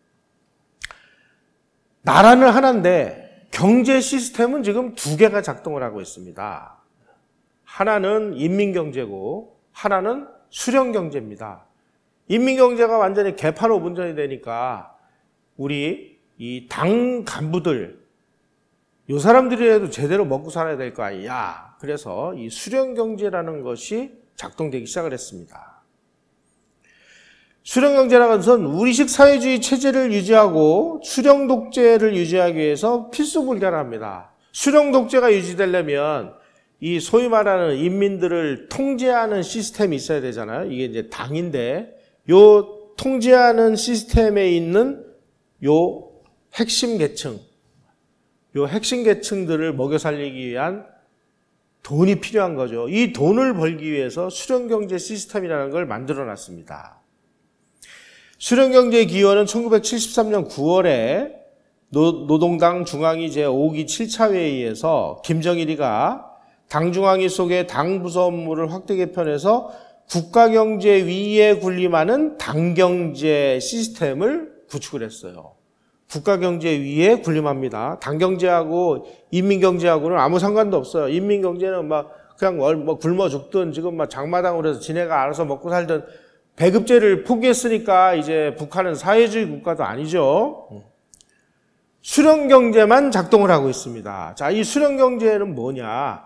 나라는 하나인데 경제 시스템은 지금 두 개가 작동을 하고 있습니다. 하나는 인민경제고 하나는 수령경제입니다. 인민경제가 완전히 개판 오분전이 되니까 우리 이 당 간부들 요 사람들이라도 제대로 먹고 살아야 될 거 아니야. 그래서 이 수령경제라는 것이 작동되기 시작을 했습니다. 수령경제라는 것은 우리식 사회주의 체제를 유지하고 수령독재를 유지하기 위해서 필수불가합니다. 수령독재가 유지되려면 이 소위 말하는 인민들을 통제하는 시스템이 있어야 되잖아요. 이게 이제 당인데 요 통제하는 시스템에 있는 요 핵심 계층, 요 핵심 계층들을 먹여 살리기 위한 돈이 필요한 거죠. 이 돈을 벌기 위해서 수령경제 시스템이라는 걸 만들어 놨습니다. 수령경제 기원은 천구백칠십삼 년 구월에 노, 노동당 중앙위 제오 기 칠 차 회의에서 김정일이가 당중앙위 속의 당 부서 업무를 확대 개편해서 국가경제 위에 군림하는 당경제 시스템을 구축을 했어요. 국가경제 위에 군림합니다. 당경제하고 인민경제하고는 아무 상관도 없어요. 인민경제는 막 그냥 뭐 굶어 죽든 지금 막 장마당으로 해서 지네가 알아서 먹고 살든 배급제를 포기했으니까 이제 북한은 사회주의 국가도 아니죠. 수령경제만 작동을 하고 있습니다. 자, 이 수령경제는 뭐냐?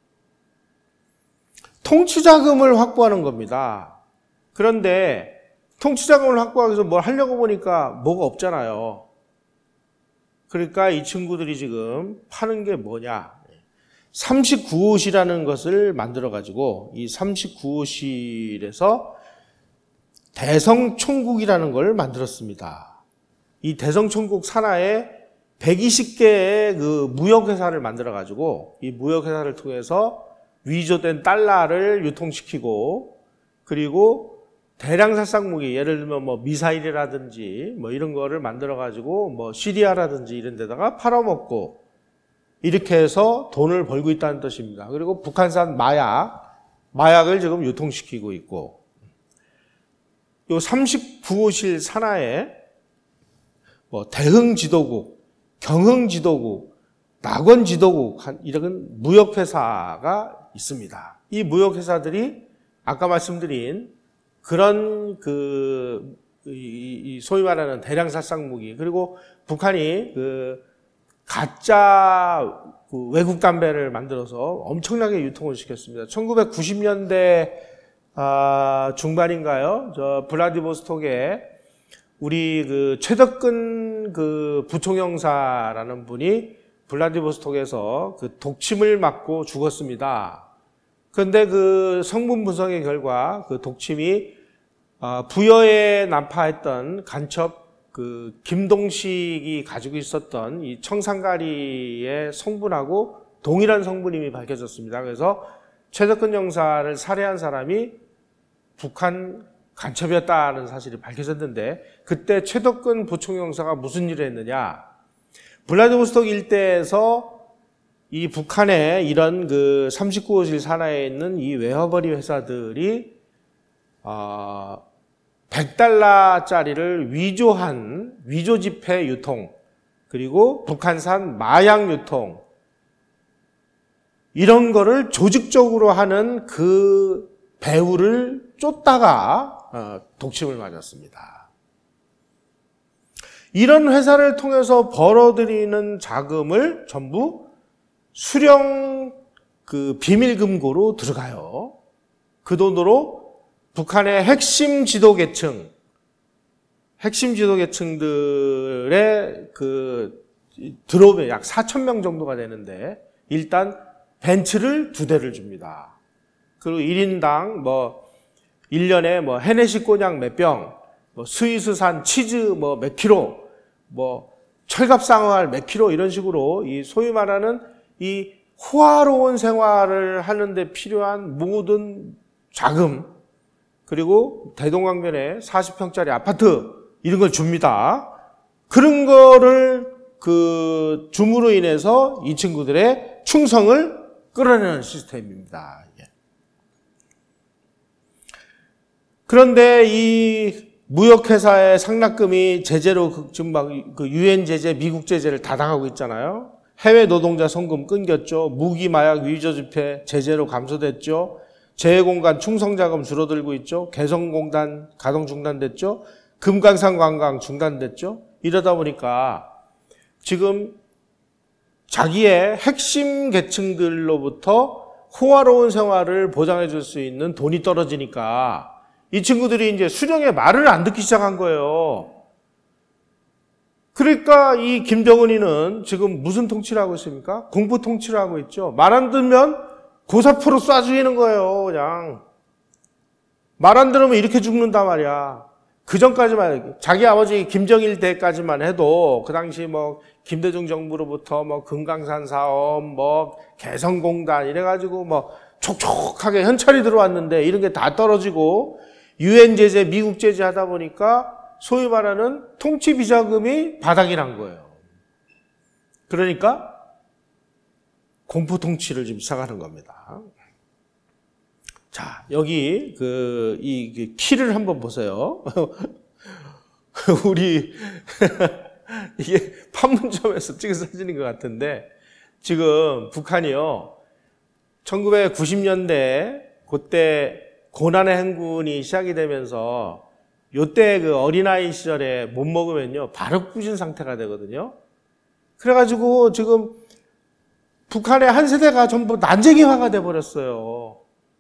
통치자금을 확보하는 겁니다. 그런데 통치자금을 확보하기 위해서 뭘 하려고 보니까 뭐가 없잖아요. 그러니까 이 친구들이 지금 파는 게 뭐냐? 삼십구 호실이라는 것을 만들어가지고 이 삼십구 호실에서 대성총국이라는 걸 만들었습니다. 이 대성천국 산하에 백이십 개의 그 무역회사를 만들어가지고 이 무역회사를 통해서 위조된 달러를 유통시키고 그리고 대량 살상 무기, 예를 들면 뭐 미사일이라든지 뭐 이런 거를 만들어가지고 뭐 시리아라든지 이런 데다가 팔아먹고 이렇게 해서 돈을 벌고 있다는 뜻입니다. 그리고 북한산 마약, 마약을 지금 유통시키고 있고 요 삼십구 호실 산하에 뭐 대흥지도국, 경흥지도국, 낙원지도국 이런 무역회사가 있습니다. 이 무역회사들이 아까 말씀드린 그런 그 이 소위 말하는 대량 살상 무기 그리고 북한이 그 가짜 그 외국 담배를 만들어서 엄청나게 유통을 시켰습니다. 천구백구십 년대 아, 중반인가요? 저 블라디보스톡에 우리 그 최덕근 그 부총영사라는 분이 블라디보스톡에서 그 독침을 맞고 죽었습니다. 그런데 그 성분 분석의 결과 그 독침이 부여에 난파했던 간첩 그 김동식이 가지고 있었던 이 청산가리의 성분하고 동일한 성분임이 밝혀졌습니다. 그래서 최덕근 영사를 살해한 사람이 북한 간첩이었다는 사실이 밝혀졌는데 그때 최덕근 부총영사가 무슨 일을 했느냐? 블라디보스톡 일대에서 이 북한의 이런 그 삼십구 호실 산하에 있는 이 외화벌이 회사들이 어, 백 달러짜리를 위조한 위조 지폐 유통 그리고 북한산 마약 유통 이런 거를 조직적으로 하는 그 배후를 쫓다가 어, 독침을 맞았습니다. 이런 회사를 통해서 벌어들이는 자금을 전부 수령 그 비밀금고로 들어가요. 그 돈으로 북한의 핵심 지도계층, 핵심 지도계층들의 그 들어오면 약 사천 명 정도가 되는데 일단 벤츠를 두 대를 줍니다. 그리고 일 인당 뭐 일 년에 뭐 헤네시 꼬냑 몇 병, 뭐 스위스산 치즈 뭐 몇 킬로, 뭐 철갑상어알 몇 킬로 이런 식으로 이 소위 말하는 이 호화로운 생활을 하는데 필요한 모든 자금 그리고 대동강변에 사십 평짜리 아파트 이런 걸 줍니다. 그런 거를 그 줌으로 인해서 이 친구들의 충성을 끌어내는 시스템입니다. 그런데 이 무역회사의 상납금이 제재로 지금 막 그 유엔 제재, 미국 제재를 다 당하고 있잖아요. 해외 노동자 송금 끊겼죠. 무기, 마약, 위조 지폐 제재로 감소됐죠. 재해공간 충성자금 줄어들고 있죠. 개성공단 가동 중단됐죠. 금강산 관광 중단됐죠. 이러다 보니까 지금 자기의 핵심 계층들로부터 호화로운 생활을 보장해 줄 수 있는 돈이 떨어지니까 이 친구들이 이제 수령의 말을 안 듣기 시작한 거예요. 그러니까 이 김정은이는 지금 무슨 통치를 하고 있습니까? 공포 통치를 하고 있죠. 말 안 듣면 고사포로 쏴 죽이는 거예요, 그냥. 말 안 들으면 이렇게 죽는단 말이야. 그 전까지만, 자기 아버지 김정일 때까지만 해도, 그 당시 뭐, 김대중 정부로부터 뭐, 금강산 사업, 뭐, 개성공단, 이래가지고 뭐, 촉촉하게 현찰이 들어왔는데, 이런 게 다 떨어지고, 유엔 제재, 미국 제재 하다 보니까, 소위 말하는 통치 비자금이 바닥이 난 거예요. 그러니까, 공포 통치를 지금 시작하는 겁니다. 자, 여기 그 이 키를 한번 보세요. 우리 이게 판문점에서 찍은 사진인 것 같은데 지금 북한이요. 천구백구십 년대 그때 고난의 행군이 시작이 되면서 요때 그 어린아이 시절에 못 먹으면요 발육부진 상태가 되거든요. 그래가지고 지금 북한의 한 세대가 전부 난쟁이화가 돼버렸어요.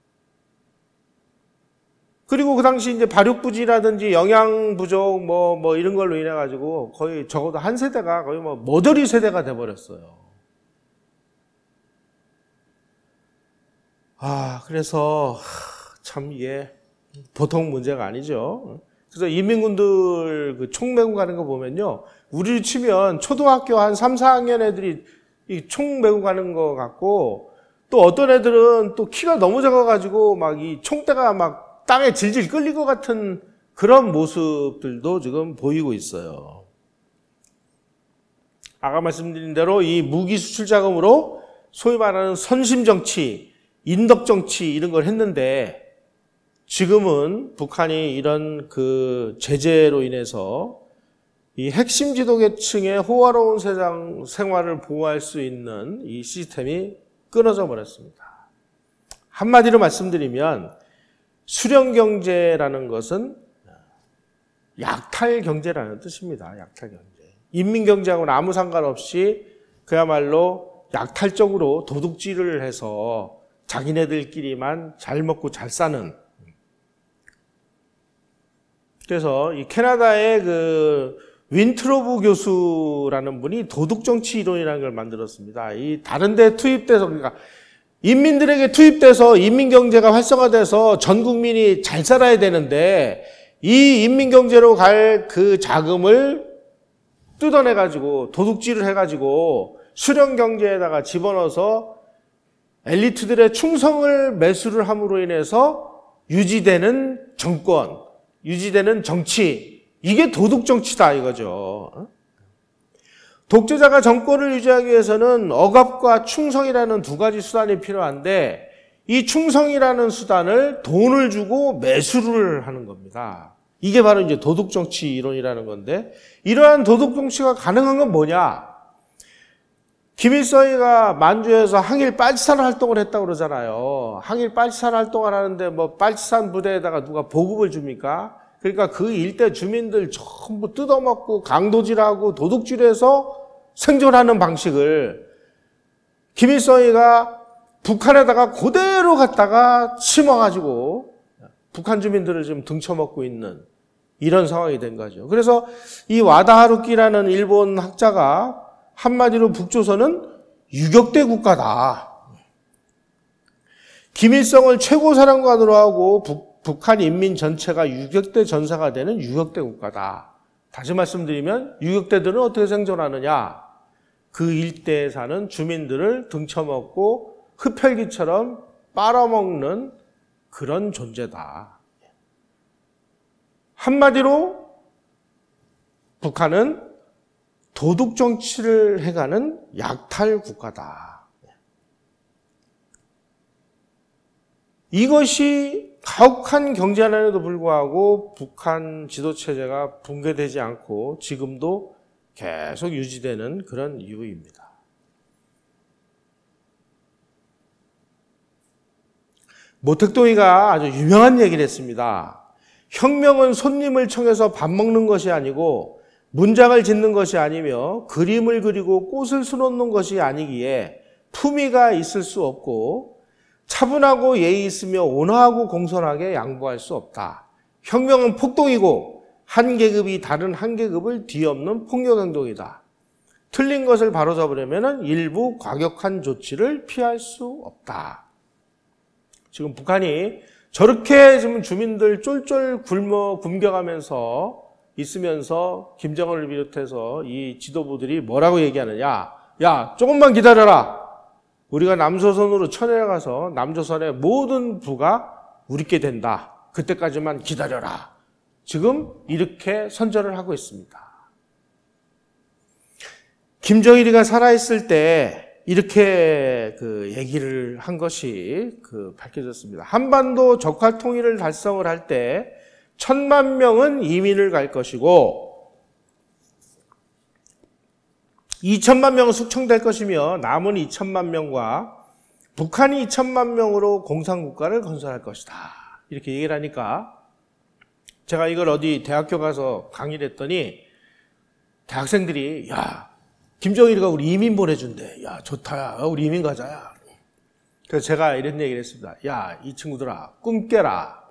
그리고 그 당시 이제 발육부지라든지 영양 부족 뭐, 뭐 이런 걸로 인해가지고 거의 적어도 한 세대가 거의 뭐 머저리 세대가 돼버렸어요. 아, 그래서 참 이게 보통 문제가 아니죠. 그래서 인민군들 그 총 메고 가는 거 보면요. 우리를 치면 초등학교 한 삼, 사 학년 애들이 이 총 메고 가는 거 같고, 또 어떤 애들은 또 키가 너무 작아가지고 막 이 총대가 막 땅에 질질 끌릴 것 같은 그런 모습들도 지금 보이고 있어요. 아까 말씀드린 대로 이 무기 수출 자금으로 소위 말하는 선심 정치, 인덕 정치 이런 걸 했는데, 지금은 북한이 이런 그 제재로 인해서 이 핵심 지도계층의 호화로운 세상 생활을 보호할 수 있는 이 시스템이 끊어져 버렸습니다. 한마디로 말씀드리면 수령 경제라는 것은 약탈 경제라는 뜻입니다. 약탈 경제. 인민 경제하고는 아무 상관없이 그야말로 약탈적으로 도둑질을 해서 자기네들끼리만 잘 먹고 잘 사는. 그래서 이 캐나다의 그 윈트로브 교수라는 분이 도둑정치 이론이라는 걸 만들었습니다. 이 다른 데 투입돼서, 그러니까 인민들에게 투입돼서 인민경제가 활성화돼서 전 국민이 잘 살아야 되는데, 이 인민경제로 갈 그 자금을 뜯어내가지고 도둑질을 해가지고 수령경제에다가 집어넣어서 엘리트들의 충성을 매수를 함으로 인해서 유지되는 정권, 유지되는 정치, 이게 도둑정치다 이거죠. 독재자가 정권을 유지하기 위해서는 억압과 충성이라는 두 가지 수단이 필요한데, 이 충성이라는 수단을 돈을 주고 매수를 하는 겁니다. 이게 바로 이제 도둑정치 이론이라는 건데, 이러한 도둑정치가 가능한 건 뭐냐? 김일성이가 만주에서 항일 빨치산 활동을 했다고 그러잖아요. 항일 빨치산 활동을 하는데 뭐 빨치산 부대에다가 누가 보급을 줍니까? 그러니까 그 일대 주민들 전부 뜯어먹고 강도질하고 도둑질해서 생존하는 방식을 김일성이가 북한에다가 그대로 갖다가 심어가지고 북한 주민들을 지금 등쳐먹고 있는 이런 상황이 된 거죠. 그래서 이 와다 하루키라는 일본 학자가 한마디로 북조선은 유격대 국가다. 김일성을 최고사령관으로 하고 북, 북한 인민 전체가 유격대 전사가 되는 유격대 국가다. 다시 말씀드리면 유격대들은 어떻게 생존하느냐? 그 일대에 사는 주민들을 등쳐먹고 흡혈귀처럼 빨아먹는 그런 존재다. 한마디로 북한은 도둑 정치를 해가는 약탈 국가다. 이것이 가혹한 경제난에도 불구하고 북한 지도체제가 붕괴되지 않고 지금도 계속 유지되는 그런 이유입니다. 모택동이가 아주 유명한 얘기를 했습니다. 혁명은 손님을 청해서 밥 먹는 것이 아니고 문장을 짓는 것이 아니며 그림을 그리고 꽃을 수놓는 것이 아니기에 품위가 있을 수 없고 차분하고 예의 있으며 온화하고 공손하게 양보할 수 없다. 혁명은 폭동이고 한 계급이 다른 한 계급을 뒤엎는 폭력 행동이다. 틀린 것을 바로잡으려면 일부 과격한 조치를 피할 수 없다. 지금 북한이 저렇게 지금 주민들 쫄쫄 굶어 굶겨가면서 있으면서 김정은을 비롯해서 이 지도부들이 뭐라고 얘기하느냐? 야, 조금만 기다려라. 우리가 남조선으로 쳐내려가서 남조선의 모든 부가 우리께 된다. 그때까지만 기다려라. 지금 이렇게 선전을 하고 있습니다. 김정일이가 살아있을 때 이렇게 그 얘기를 한 것이 그 밝혀졌습니다. 한반도 적화 통일을 달성을 할 때 천만 명은 이민을 갈 것이고 이천만 명은 숙청될 것이며 남은 이천만 명과 북한이 이천만 명으로 공산국가를 건설할 것이다. 이렇게 얘기를 하니까 제가 이걸 어디 대학교 가서 강의를 했더니 대학생들이 야 김정일이가 우리 이민 보내준대. 야 좋다. 야 우리 이민 가자야. 그래서 제가 이런 얘기를 했습니다. 야 이 친구들아 꿈 깨라.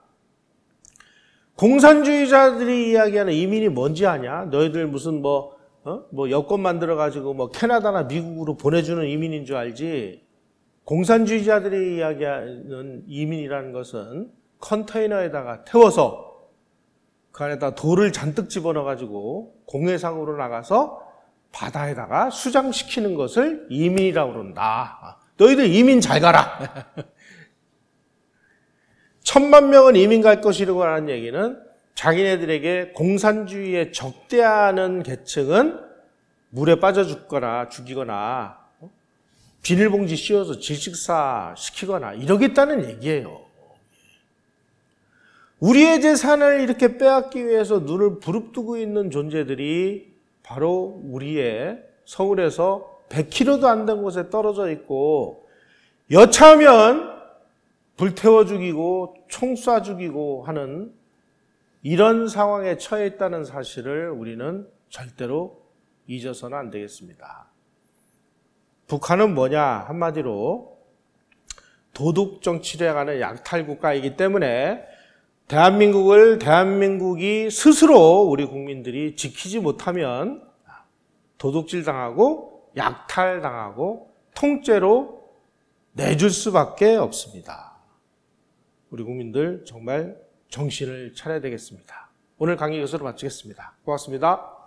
공산주의자들이 이야기하는 이민이 뭔지 아냐? 너희들 무슨 뭐, 어? 뭐 여권 만들어가지고 뭐 캐나다나 미국으로 보내주는 이민인 줄 알지? 공산주의자들이 이야기하는 이민이라는 것은 컨테이너에다가 태워서 그 안에다 돌을 잔뜩 집어넣어가지고 공해상으로 나가서 바다에다가 수장시키는 것을 이민이라고 그런다. 너희들 이민 잘 가라. 천만 명은 이민 갈 것이라고 하는 얘기는 자기네들에게 공산주의에 적대하는 계층은 물에 빠져 죽거나 죽이거나 비닐봉지 씌워서 질식사 시키거나 이러겠다는 얘기예요. 우리의 재산을 이렇게 빼앗기 위해서 눈을 부릅뜨고 있는 존재들이 바로 우리의 서울에서 백 킬로미터도 안 된 곳에 떨어져 있고 여차하면 불태워 죽이고 총 쏴 죽이고 하는 이런 상황에 처해 있다는 사실을 우리는 절대로 잊어서는 안 되겠습니다. 북한은 뭐냐? 한마디로 도둑 정치를 해가는 약탈 국가이기 때문에 대한민국을 대한민국이 스스로 우리 국민들이 지키지 못하면 도둑질 당하고 약탈 당하고 통째로 내줄 수밖에 없습니다. 우리 국민들 정말 정신을 차려야 되겠습니다. 오늘 강의 이것으로 마치겠습니다. 고맙습니다.